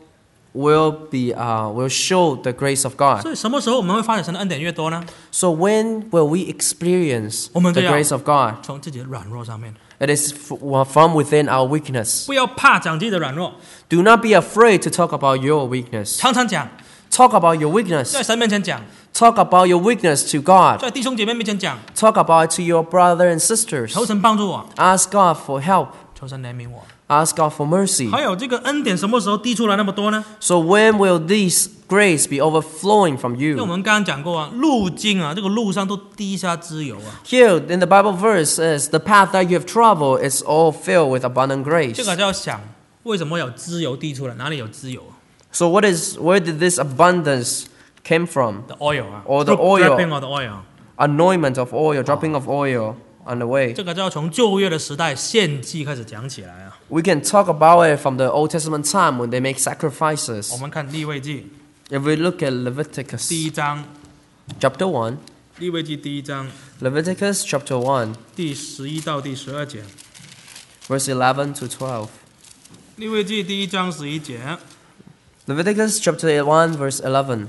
show the grace of God. 所以什么时候我们会发现神的恩典越多呢？ So when will we experience 我们 the 就要 grace of God? 从自己的软弱上面， It is from within our weakness. 不要怕讲自己的软弱， Do not be afraid to talk about your weakness. 常常讲， Talk about your 在 weakness. 神面前讲， Talk about your weakness to God. 在弟兄姐妹面前讲， Talk about it to your brother and sisters. 求神帮助我， Ask God for help. 求神怜悯我。 Ask God for mercy. 还有这个恩典什么时候滴出来那么多呢？ So when will this grace be overflowing from 因为我 you? 们刚刚讲过啊，路径啊，这个路上都滴下脂油啊， Here in the Bible verse says the path that you have traveled is all filled with abundant 这 grace. 个就要想，为什么有脂油滴出来？哪里有脂油 So where did this abundance came from? ？The oil 啊 Or the oil. dripping of the oil。 Anointment of oil, dropping of oil on the way. 这个就要从旧约的时代献祭开始讲起来啊。 We can talk about it from the Old Testament time when they make sacrifices. 我们看利未记 If we look at 第 Leviticus 一章， chapter 1, 利未记第一章 Leviticus chapter 1, 第11到第12节， verse 11 to 12. 利未记第一章11节， Leviticus chapter 1, verse 11.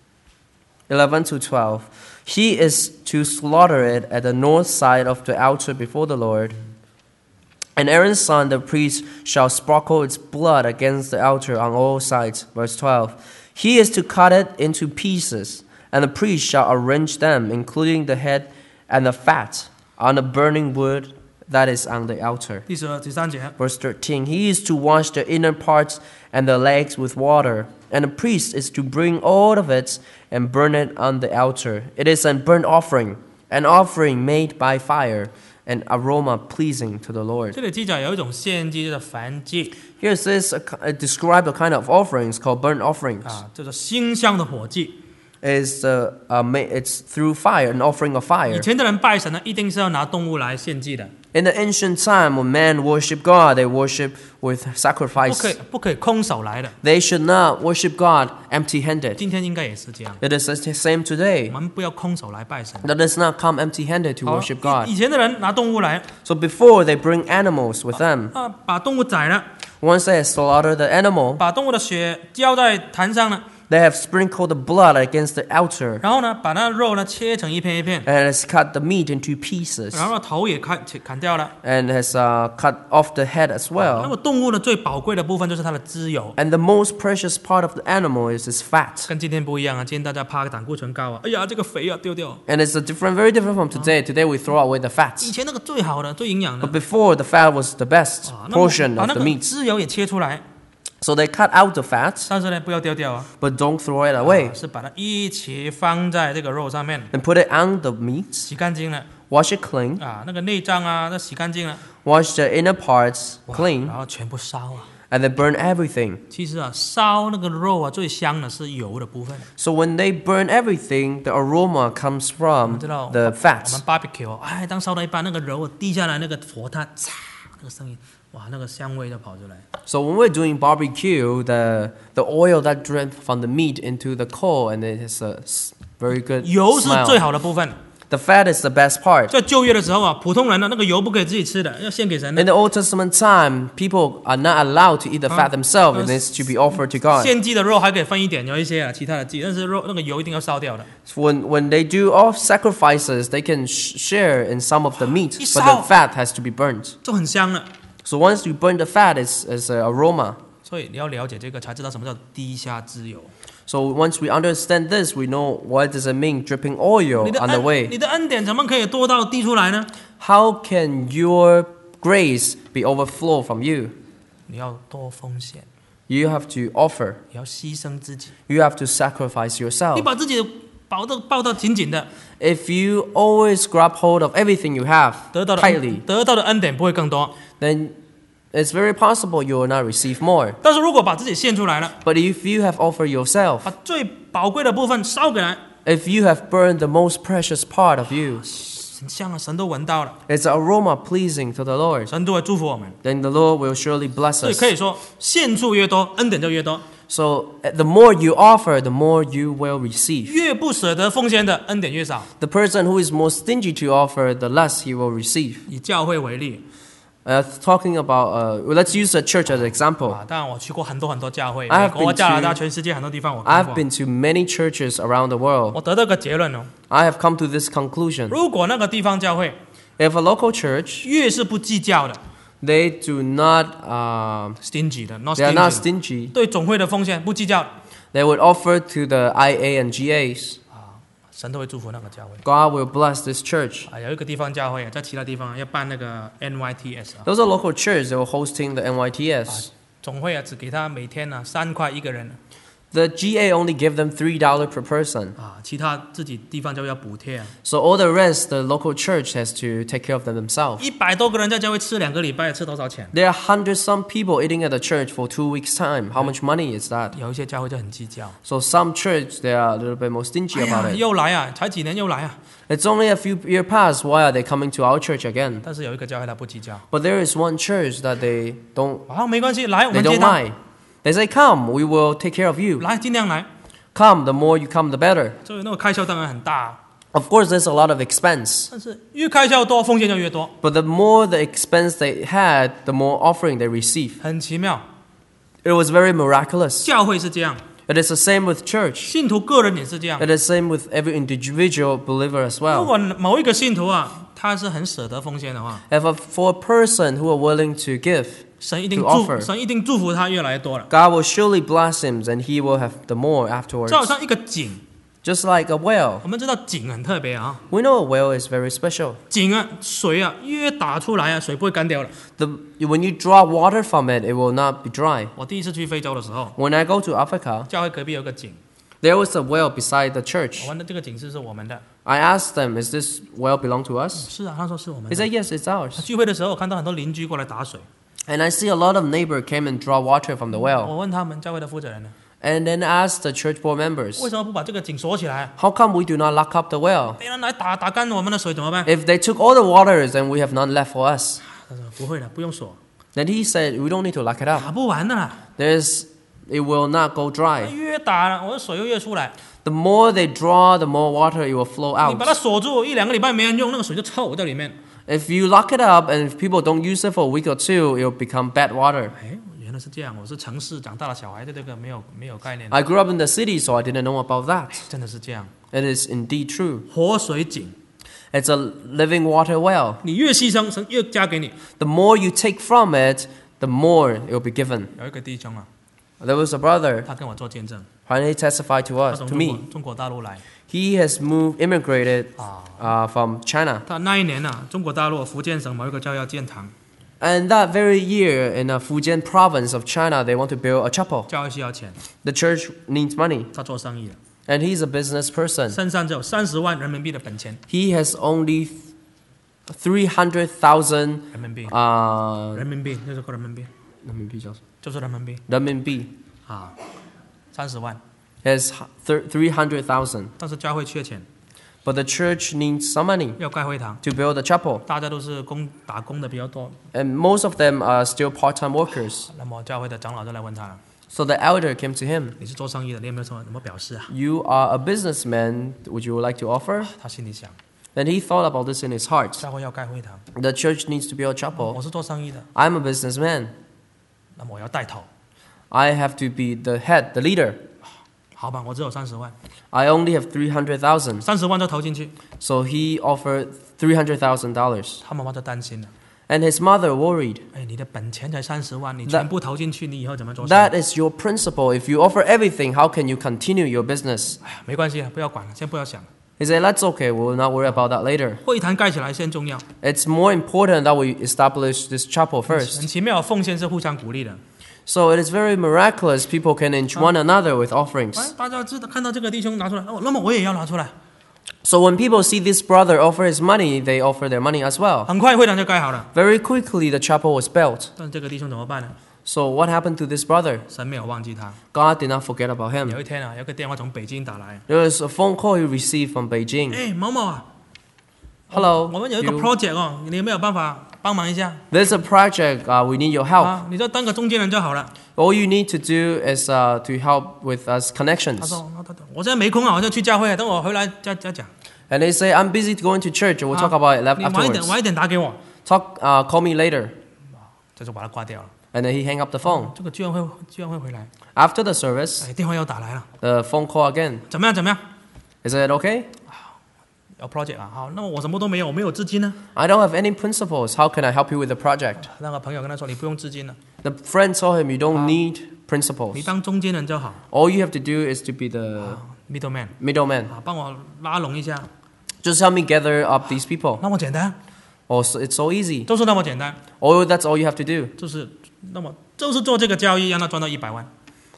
11 to 12. He is to slaughter it at the north side of the altar before the Lord. And Aaron's son, the priest, shall sprinkle its blood against the altar on all sides. Verse 12. He is to cut it into pieces, and the priest shall arrange them, including the head and the fat, on the burning wood that is on the altar. 第13节， Verse 13. He is to wash the inner parts and the legs with water, and the priest is to bring all of it and burn it on the altar. It is a burnt offering, an offering made by fire, an aroma pleasing to the Lord. 这里记载有一种献祭叫做燔祭 Here it says, describe a kind of offerings called burnt offerings. 啊，叫做馨香的火祭。 It's through fire, an offering of 以 fire. 前的人拜神呢，一定是要拿动物来献祭的， In the ancient time, when men worship God, they worship with 不 sacrifice. 可以空手来的。 They should not worship God empty-handed. 今天应该也是这样， It is the same 我 today. 们不要空手来拜神。 Let us not come empty-handed to 好 worship God. 以前的人拿动物来 So before they bring animals with them, 啊，把动物宰了， once they have slaughtered the animal, 把动物的血浇在坛上了， they have sprinkled the blood against the altar 然后呢，把那肉呢切成一片一片， and has cut the meat into pieces 然后头也砍掉了。 and has cut off the head as 那 well. 么动物的最宝贵的部分就是它的脂油， And the most precious part of the animal is its fat. 跟今天不一样啊！今天大家怕胆固醇高啊，哎呀，这个肥啊丢掉。 And it's very different from today. Today we throw away the 以 fats. 前那个最好的、最营养的 But before, the fat was the best 啊，那么 portion 把 of 那 the 个 meat. 脂油也切出来， So they cut out the fat, 但是呢，不要丢掉啊， but don't throw it away. 是把它一起放在这个肉上面， And put it on the meat, 洗干净了， wash it clean, 啊，那个内脏啊，那洗干净了， wash the inner parts 哇 clean, 然后全部烧啊。 and then burn everything. 其实啊，烧那个肉啊，最香的是油的部分。 So when they burn everything, the aroma comes 我 from 们知道 the 我 fats. 们 barbecue， 哎，当烧到一半，那个肉滴下来，那个火炭，嚓，那个声音，哇，那个香味就跑出来。 So when we're doing barbecue, the oil that dripped from the meat into the coal, and it has a very good 油是最 smell. 好的部分。 The fat is the best part. 在旧约的时候啊，普通人呢，那个油不可以自己吃的，要献给神的 In。the Old Testament time, people are not allowed to eat the fat themselves, and it's to be offered to God. 献祭的肉还可以分一点，有一些啊，其他的祭，但是肉那个油一定要烧掉的。 So when they do all sacrifices, they can share in some of the meat, but the 一烧。 fat has to be burnt. 就很香了。 So once you burn the fat, it's an aroma. 所以你要了解这个，才知道什么叫滴下之油。 So once we understand this, we know what does it mean dripping oil 你的 on the 恩， way. 你的恩典怎么可以多到滴出来呢？ How can your grace be overflow from you? 你要多奉献， You have to offer. 你要牺牲自己， You have to sacrifice 你 yourself. 把自己抱到紧紧的， If you always grab hold of everything you have 得到的 tightly, 得到的恩典不会更多。 then it's very possible you will not receive more. 但是如果把自己献出来了， But if you have offered yourself, 把最宝贵的部分烧给来， if you have burned the most precious part of you, 很香啊，神都闻到了， it's an aroma pleasing to the Lord, 神都会祝福我们。 then the Lord will surely bless 所以 us. 可以说，献出越多，恩典就越多； So the more you offer, the more you will receive. 越不舍得奉献的，恩典越少。 The person who is more stingy to offer, the less he will receive. 以教会为例 Talking about, let's use the church as an example. 啊，当然我去过很多教会， I 美 have 国、 been 加拿大、 to- 全世界很多地方我看 I've 过。 been to many churches around the world. 我得到个结论哦， I have come to this conclusion. 如果那个地方教会 If a local church, 越是不计较的 they do not, ，stingy 的，not they are not stingy， stingy. 对总会的奉献不计较， They would offer to the IA and GAs. 神都会祝福那个教会。 God will bless this church. 啊，有一个地方教会在其他地方要办那个 NYTS 啊， Those are local churches. They were hosting the NYTS. 总会啊只给他每天呢3块一个人 The GA only gave them $3 per person. 啊，其他自己地方教会要补贴啊， So all the rest, the local church has to take care of them themselves. 100多个人在教会吃2个礼拜，吃多少钱？ There are 100-some people eating at the church for 2 weeks' time. How much money is that? 有一些教会就很计较， So some church, they are a little bit more stingy 哎 about 呀， it. 又来啊，才几年又来啊， It's only a few years past. Why are they coming to our church again? 但是有一个教会他不计较， But there is one church that they don't 啊，没关系，来我 they 们接 don't 他， mind. They say, "Come, we will take care of you. 来尽量来， Come, the more you come, the better." 所以那个开销当然很大啊， Of course, there's a lot of expense. 但是越开销多，奉献就越多， But the more the expense they had, the more offering they receive. 很奇妙。 It was very miraculous. 教会是这样， It is the same with church. 信徒个人也是这样。 It is the same with every individual believer as 如 well. 果某一个信徒啊，他是很舍得奉献的话， For a person who are willing to give, 神一定 To offer 神一定祝福他越来越多了。 God will surely bless him, and he will have the more afterwards. 就好像一个井， Just like a whale. 我们知道井很特别啊， We know a whale is very special. 井啊，水啊，越打出来啊，水不会干掉了。 When you draw water from it, it will not be dry. 我第一次去非洲的时候， When I go to Africa, 教会隔壁有个井， there was a whale beside the 我 church. 问的这个井是我们的， I asked them, "Is this whale belong to us?" 是啊，他说是我们 They 的。 said, "Yes, it's ours." 聚会的时候，我看到很多邻居过来打水， And I see a lot of neighbors came and draw water from the well. 我问他们教会的负责人呢， And then asked the church board members, 为什么不把这个井锁起来？ "How come we do not lock up the well? 别人来打干我们的水怎么办？ If they took all the waters, then we have none left for us." 他说不会的，不用锁， Then he said, "We don't need to lock it up. 打不完的啦。 It will not go dry. 越打了，我的水又越出来。 The more they draw, the more water it will flow 你把它 out. 锁住1-2个礼拜没人用，那个水就臭在里面。 If you lock it up and if people don't use it for a week or two, it will become bad water." 哎，原来是这样，我是城市长大的小孩，对这个没有概念， I grew up in the city, so I didn't know about that. 真的是这样。 It is indeed true. 活水井， It's a living water well. 你越牺牲，神越加给你。 The more you take from it, the more it will be given. 有一个弟兄啊， There was a brother, 他跟我做见证， and he testified to 他 us, 从 to 中国 me. 中国大陆来 He has immigrated 啊。 from China. 他那一年啊，中国大陆福建省某一个教要建堂， And that very year in Fujian province of China, they want to build a chapel. 教会需要钱， The church needs money, 他做生意的， and he's a business person. 身上只有30万人民币的本钱， He has only 300,000 人民币， uh, 人民币就是个人民币， 人民币叫什么？ 就是人民币人民币啊，30万。 has 300,000. 但是教会缺钱， But the church needs some money 要盖会堂， to build a chapel. 大家都是打工的比较多。 And most of them are still part-time workers. 那么教会的长老就来问他了 So the elder came to him. 你是做生意的，你有没有什么表示啊？ You are a businessman. Would you like to offer? 他心里想， And he thought about this in his heart. 教会要盖会堂， The church needs to build a 我 chapel. 是做生意的， I'm a businessman. 那么我要带头， I have to be the head, the leader. 好吧，我只有30万， I only have 300,000. 30万就投进去， So he offered $300,000. 他妈妈就担心了， And his mother worried. 哎，你的本钱才30万，你全部投进去，你以后怎么做生意？ That is your principle. If you offer everything, how can you continue your business? 哎呀，没关系，不要管了，先不要想了， He said, that's okay. We'll not worry about that later. 会堂盖起来先重要。 It's more important that we establish this chapel 很 first. 奇妙，奉献是互相鼓励的。 So it is very miraculous. People can enrich one another with 哎 offerings.， 大家看到这个弟兄拿出来，哦，那么我也要拿出来。 So when people see this brother offer his money, they offer their money as well. 很快会堂就盖好了。 Very quickly, the chapel was built. 但这个弟兄怎么办呢？ So what happened to this brother? 神没有忘记他。 God did not forget about him. 有一天啊，有个电话从北京打来， There was a phone call he received from Beijing. 哎，某某啊， Hello, 我们有一个 you- project 哦，你有没有办法帮忙一下 there's a project. We need your help. 啊？你就当个中间人就好了。 All you need to do is to help with us 他 connections. 说，我现在没空啊，我就去教会，等我回来再讲。 And they say, I'm busy going to church. We'll talk about it 你晚一点， afterwards. 晚一点打给我， Call me later. 这就把他挂掉了。 And then he hang up the phone. 这个居然会回来， After the service, 哎，电话又打来了， the phone call again. 怎么样？怎么样？ Is it okay? 有 project 啊，好，那么我什么都没有，我没有资金呢。 I don't have any principles. How can I help you with the project? 那个朋友跟他说，你不用资金了， The friend told him, you don't need principles. 你当中间人就好 All you have to do is to be the ，middleman middleman. 啊，帮我拉拢一下， Just help me gather up these people. 那么简单， Oh, so it's so easy. 就是那么简单， Oh, that's all you have to do. 就是做这个交易，让他赚到100万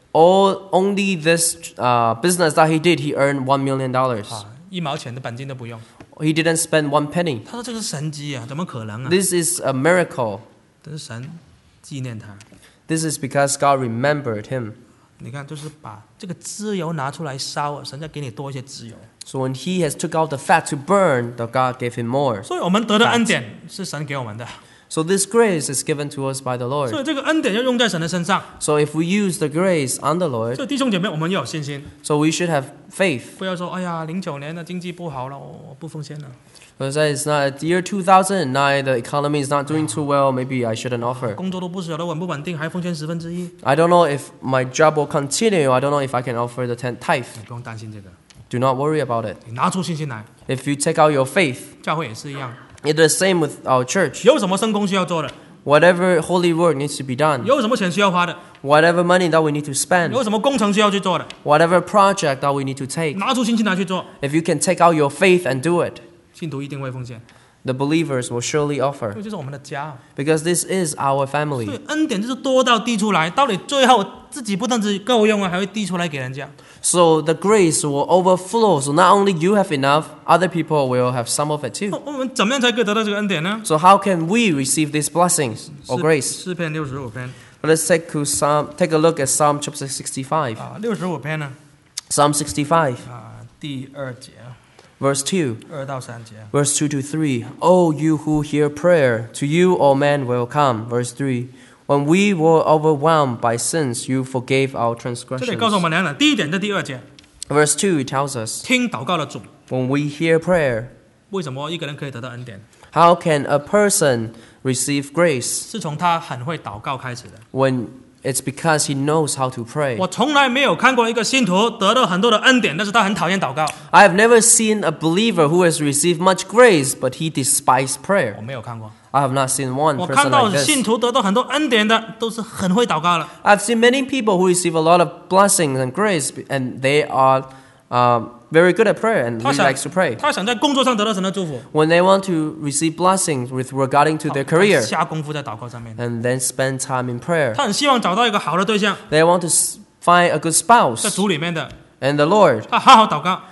Only this business that he did, he earned $1 million. 啊，1毛钱的本金都不用。 He didn't spend one penny. 他说这个是神迹啊，怎么可能啊？ This is a miracle. 这是神纪念他。 This is because God remembered him. 你看，就是把这个脂油拿出来烧，神再给你多一些脂油。 So when he has took out the fat to burn, the God gave him more. 所以我们得的恩典是神给我们的， So this grace is given to us by the 所 Lord. 以这个恩典要用在神的身上。 So if we use the grace on the Lord, 所以弟兄姐妹，我们要有信心， so we should have faith. 不要说哎呀，09年的经济不好了，我不奉献了。 Because it's not the year 2009, the economy is not doing too well, maybe I shouldn't offer. 工作都不晓得稳不稳定，还奉献1/10。 I don't know if my job will continue. I don't know if I can offer the tithe. 你不用担心这个， Do not worry about it. 你拿出信心来。 If you take out your faith, 教会也是一样， it's the same with our church. 有什么圣工需要做的， Whatever holy work needs to be done, 有什么钱需要花的， whatever money that we need to spend, 有什么工程需要去做的， whatever project that we need to take, 拿出信心来去做， if you can take out your faith and do it, 信徒一定会奉献。 the believers will surely 这 offer. 就是我们的家。 Because this is our 所 family. 以恩典就是多到滴出来，到你最后自己不但只够用啊，还会滴出来给人家。 So the grace will overflow. So not only you have enough, other people will have some of it too. 我们怎么样才可以得到这个恩典呢？ So how can we receive these blessings or grace? 诗篇65篇 Let's take a look at Psalm chapter 65. 啊，65篇呢 Psalm 65, 啊，第2节 verse 2. 2到3节。 Verse 2 to 3. Oh, you who hear prayer, to you all men will come. Verse 3. When we were overwhelmed by sins, you forgave our 这里告诉我 transgressions. 们两点，第一点在第2节， Verse 2 tells us, 听祷告的主。 when we hear prayer, 为什么一个人可以得到恩典？ how can a person receive grace? 是从他很会祷告开始的。 When it's because he knows how to pray. 我从来没有看过一个信徒得到很多的恩典，但是他很讨厌祷告。 I have never seen a believer who has received much grace, but he despised 我 prayer. 没有看过。 I have not seen one 我 person 看到 like 信 this. 徒得到很多恩典的，都是很会祷告了。 I've seen many people who receive a lot of blessings and grace, and they are very good at prayer and 他 really 想 likes to pray. 他想在工作上得到神的祝福， When they want to receive blessings with regarding to their 他 career, 下功夫在祷告上面。 and then spend time in prayer. 他很希望找到一个好的对象， They want to find a good 在 spouse 主里面的， and the Lord, 他好好祷告。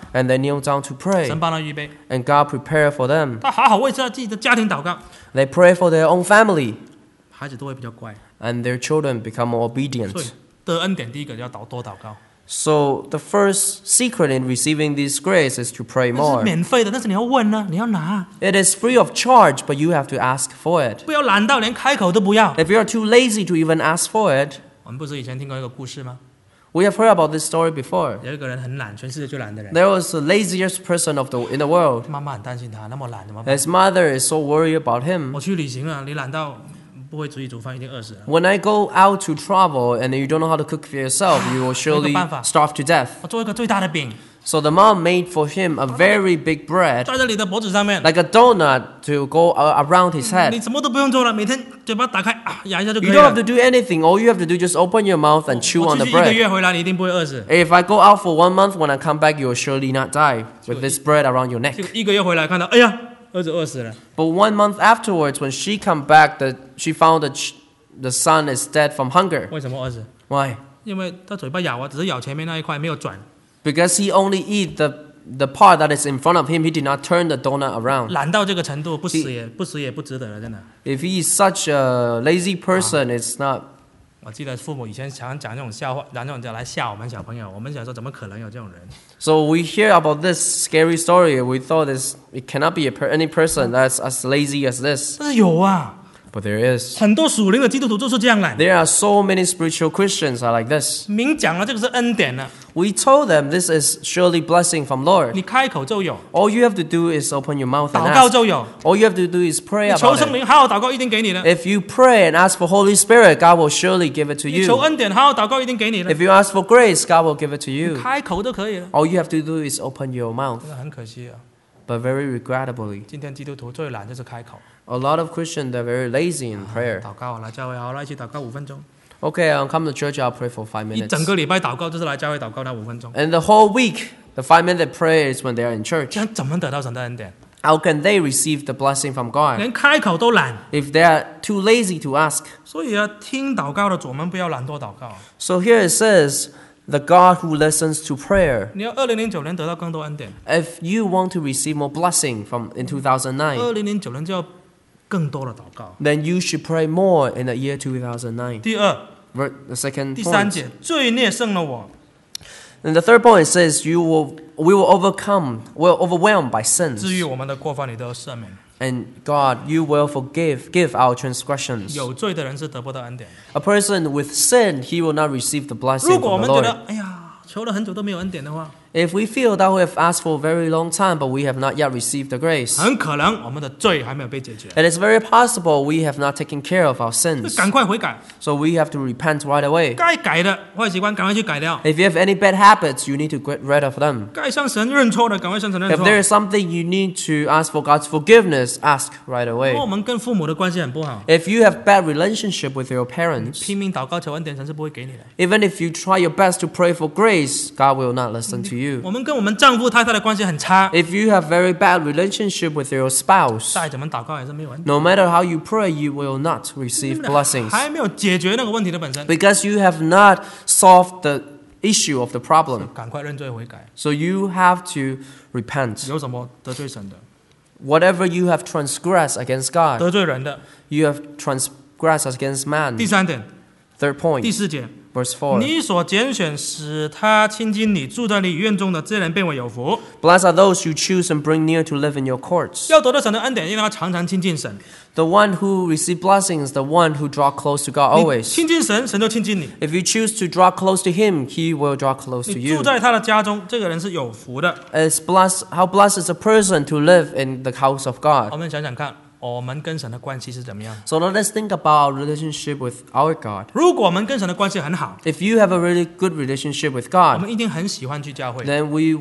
and they kneel down to pray, 神帮他预备， and God prepare for them. 他好好为自己的家庭祷告， They pray for their own family, 孩子都会比较乖。 and their children become more 所以 obedient. 得恩典第一个要多祷告， So the first secret in receiving this grace is to pray 那是 more. 免费的，但是你要问呢，你要拿， It is free of charge, but you have to ask for it. 不要懒到连开口都不要。 If you are too lazy to even ask for it, 我们不是以前听过一个故事吗？ we have heard about this story before. 有一个人很懒，全世界最懒的人， There was the laziest person in the world. 妈妈很担心他，那么懒怎么办？ His mother is so worried about him. 我去旅行了，你懒到不会自己煮饭，一定饿死了。 When I go out to travel and you don't know how to cook for yourself, you will surely 没有办法。 starve to death. 我做一个最大的饼， So the mom made for him a very big bread, 戴在你的脖子上面， like a donut, to go around his 你 head. 什么都不用做了，每天嘴巴打开啊，咬一下就可 You 以 don't 了 have to。do anything. All you have to do is just open your mouth and chew 我 on 出 the 去1个 bread. 月回来，你一定不会饿死。 If I go out for 1 month, when I come back, you will surely not die with this bread around your neck. 结果1个月回来看到，哎呀，儿子饿死了。 But 1 month afterwards, when she come back, she found that the son is dead from hunger. 为什么饿死？ Why? 因为他嘴巴咬啊，只是咬前面那一块，没有转。 Because he only eat the part that is in front of him. He did not turn the donut around. 懒到这个程度，不死也不值得了，真的。 If he is such a lazy person, it's not. 我记得父母以前常讲这种笑话，拿这种来吓我们小朋友。我们想说，怎么可能有这种人？ So we hear about this scary story. We thought it cannot be any person that's as lazy as this. 但是有啊， But there is. 很多属灵的基督徒就是这样懒。 There are so many spiritual Christians are like this. 明讲了，这个是恩典了， We told them this is surely blessing from Lord. 你开口就有， All you have to do is open your mouth and 祷告 ask. 就有。 All you have to do is pray 你求 about 圣 it. 灵，好好祷告，一定给你的； If you pray and ask for Holy Spirit, God will surely give it to 你求 you. 恩典，好好祷告，一定给你的。 If you ask for grace, God will give it to you. 开口就可以了。 All you have to do is open your mouth. 真的很可惜啊， But very regrettably, 今天基督徒最懒就是开口。 a lot of Christians are very lazy in prayer. 祷告啊，来教会好了，一起祷告5分钟。 Okay, I'll come to church, I'll pray for 5 一 minutes. 整个礼拜祷告就是来教会祷告那5分钟， And the whole week, the 5-minute prayer is when they are in church. 这样怎么得到神的恩典？ How can they receive the blessing from God 连开口都懒。 if they are too lazy to ask? 所以啊，听祷告的主，我们不要懒惰祷告。 So here it says, the God who listens to prayer. 你要2009年得到更多恩典， If you want to receive more blessing in 2009, 2009年就要更多的祷告。 then you should pray more in the year 2009. 第二、 The second 第三 point. 节，罪孽胜了我， And the third point says, we will we're overwhelmed by 至 sins. 于我们的过犯，你都要赦免。 And God, you will give our transgressions. 有罪的人是得不到恩典的。 A person with sin, he will not receive the 如 blessing 果我 from 们 the 觉 Lord. 得，哎呀，求了很久都没有恩典的话， If we feel that we have asked for a very long time, but we have not yet received the grace, 很可能我们的罪还没有被解决， it is very possible we have not taken care of our 就 sins. 赶快悔改， So we have to repent right away. 该改的坏习惯赶快去改掉， If you have any bad habits, you need to get rid of them. 该向神认错的赶快向神认 If 错。 there is something you need to ask for God's forgiveness, ask right 如果 away. 我们跟父母的关系很不好， If you have bad relationship with your parents, 拼命祷告求恩典，神是不会给你的。 even if you try your best to pray for grace, God will not listen to you. 我们跟我们丈夫太太的关系很差， If you have very bad relationship with your spouse, 再怎么祷告也是没有恩典， no matter how you pray, you will not receive blessings 还没有解决那个问题的本身， because you have not solved the issue of the problem. 赶快认罪悔改。 So you have to repent. 有什么得罪神的、 Whatever you have transgressed against God, 得罪人的？ you have transgressed against man. 第三点， Third 第 point, 4节， verse 4. 你所拣选使他亲近你，住在你院中的这人变为有福。 Blessed are those you choose and bring near to live in your courts. 要得到神的恩典，一定要常常亲近神。 The one who receives blessings, the one who draw close to God 你 always. 亲近神，神就亲近你。 If you choose to draw close to Him, He will draw close to 你 you. 住在他的家中，这个人是有福的。 How blessed is a person to live in the house of 我 God. 们想想看，我们跟神的关系是怎么样？ So let us think about our relationship with our God. 如果我们跟神的关系很好， If you have a really good relationship with 我 God, 们一定很喜欢去教会， then we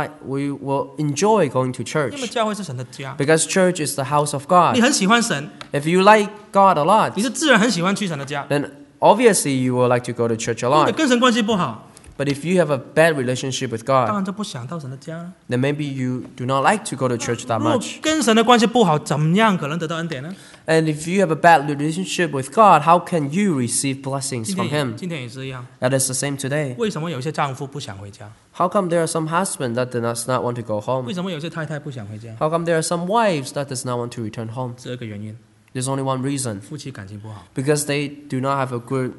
will enjoy going to 因为 church 教会是神的家。 because church is the house of 你 God. 很喜欢神， If you like God a lot, 你就自然很喜欢去神的家。 then obviously you will like to go to church a 如果你 lot. 跟神关系不好， But if you have a bad relationship with 当 God, 然就不想到神的家了。 then maybe you do not like to go to church that 如果 much. 跟神的关系不好，怎么样可能得到恩典呢？ And if you have a bad relationship with God, how can you receive blessings 今 from 天 Him? 今天也是一样。 That is the same today. 为什么有些丈夫不想回家？ How come there are some husbands that does not want to go 为 home? 什么有些太太不想回家？ How come there are some wives that does not want to return home? 只有一个原因， There's only one reason. 夫妻感情不好。 Because they do not have a good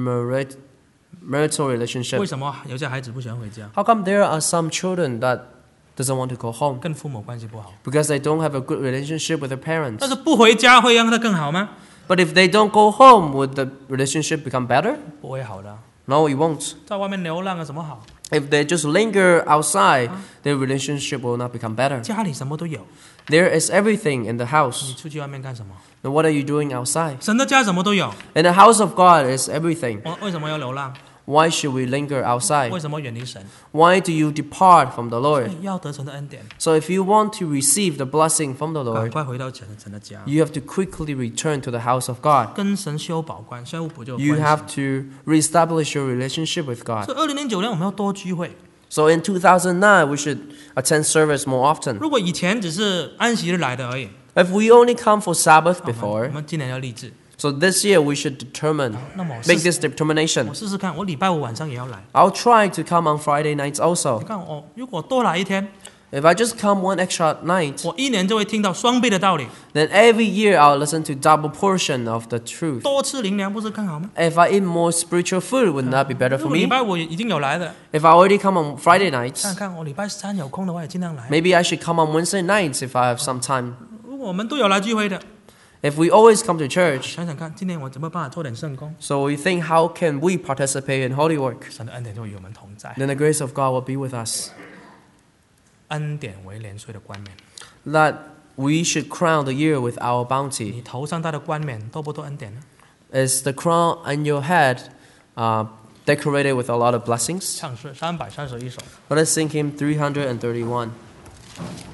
marital 为 relationship. 什么有些孩子不喜欢回家？ How come there are some children that doesn't want to go home? 跟父母关系不好。 Because they don't have a good relationship with their parents. 但是不回家会让他更好吗？ But if they don't go home, would the relationship become better? 不会好的。 No, it won't. 在外面流浪有什么好？ If they just linger outside, their relationship will not become better. 家里什么都有， There is everything in the 你 house. 出去外面干什么？ Then what are you doing outside? 神的家什么都有， In the house of God is everything. 为什么要流浪？ Why should we linger 为 outside? 什么远离神？ Why do you depart from the Lord? 要得神的恩典， So if you want to receive the blessing from the 赶 Lord, 快回到神的家， you have to quickly return to the house of God. 跟神修保关，相互补救 You 关 have 系。 to reestablish your relationship with God. 所以2009年我们要多聚会。 So in 2009, we should attend service more often. 如果以前只是安息日来的而已， If we only come for Sabbath 我 before, 们今年要立志。 so this year we should determine, 那么 make this determination. 我试试看，我礼拜五晚上也要来。 I'll try to come on Friday nights 你 also. 看我如果多来一天， If I just come one extra night, 我一年就会听到双倍的道理。 then every year I'll listen to double portion of the truth. 多吃灵粮不是更好吗？ If I eat more spiritual food, would that be better 如 for 果礼 me? 拜五已经有来的， If I already come on Friday nights, 看看我礼拜三有空的话也尽量来。 maybe I should come on Wednesday nights if I have some time. 如果我们都有来聚会的， If we always come to church, 想想看，今年我怎么办法做点圣工？ so we think how can we participate in holy work? 神的恩典就与我们同在， Then the grace of God will be with us. 恩典为年岁的冠冕。 That we should crown the year with our 你 bounty. 头上戴的冠冕多不多恩典呢？ Is the crown on your head decorated with a lot of blessings? 唱诗331首。 Let us sing hymn 331.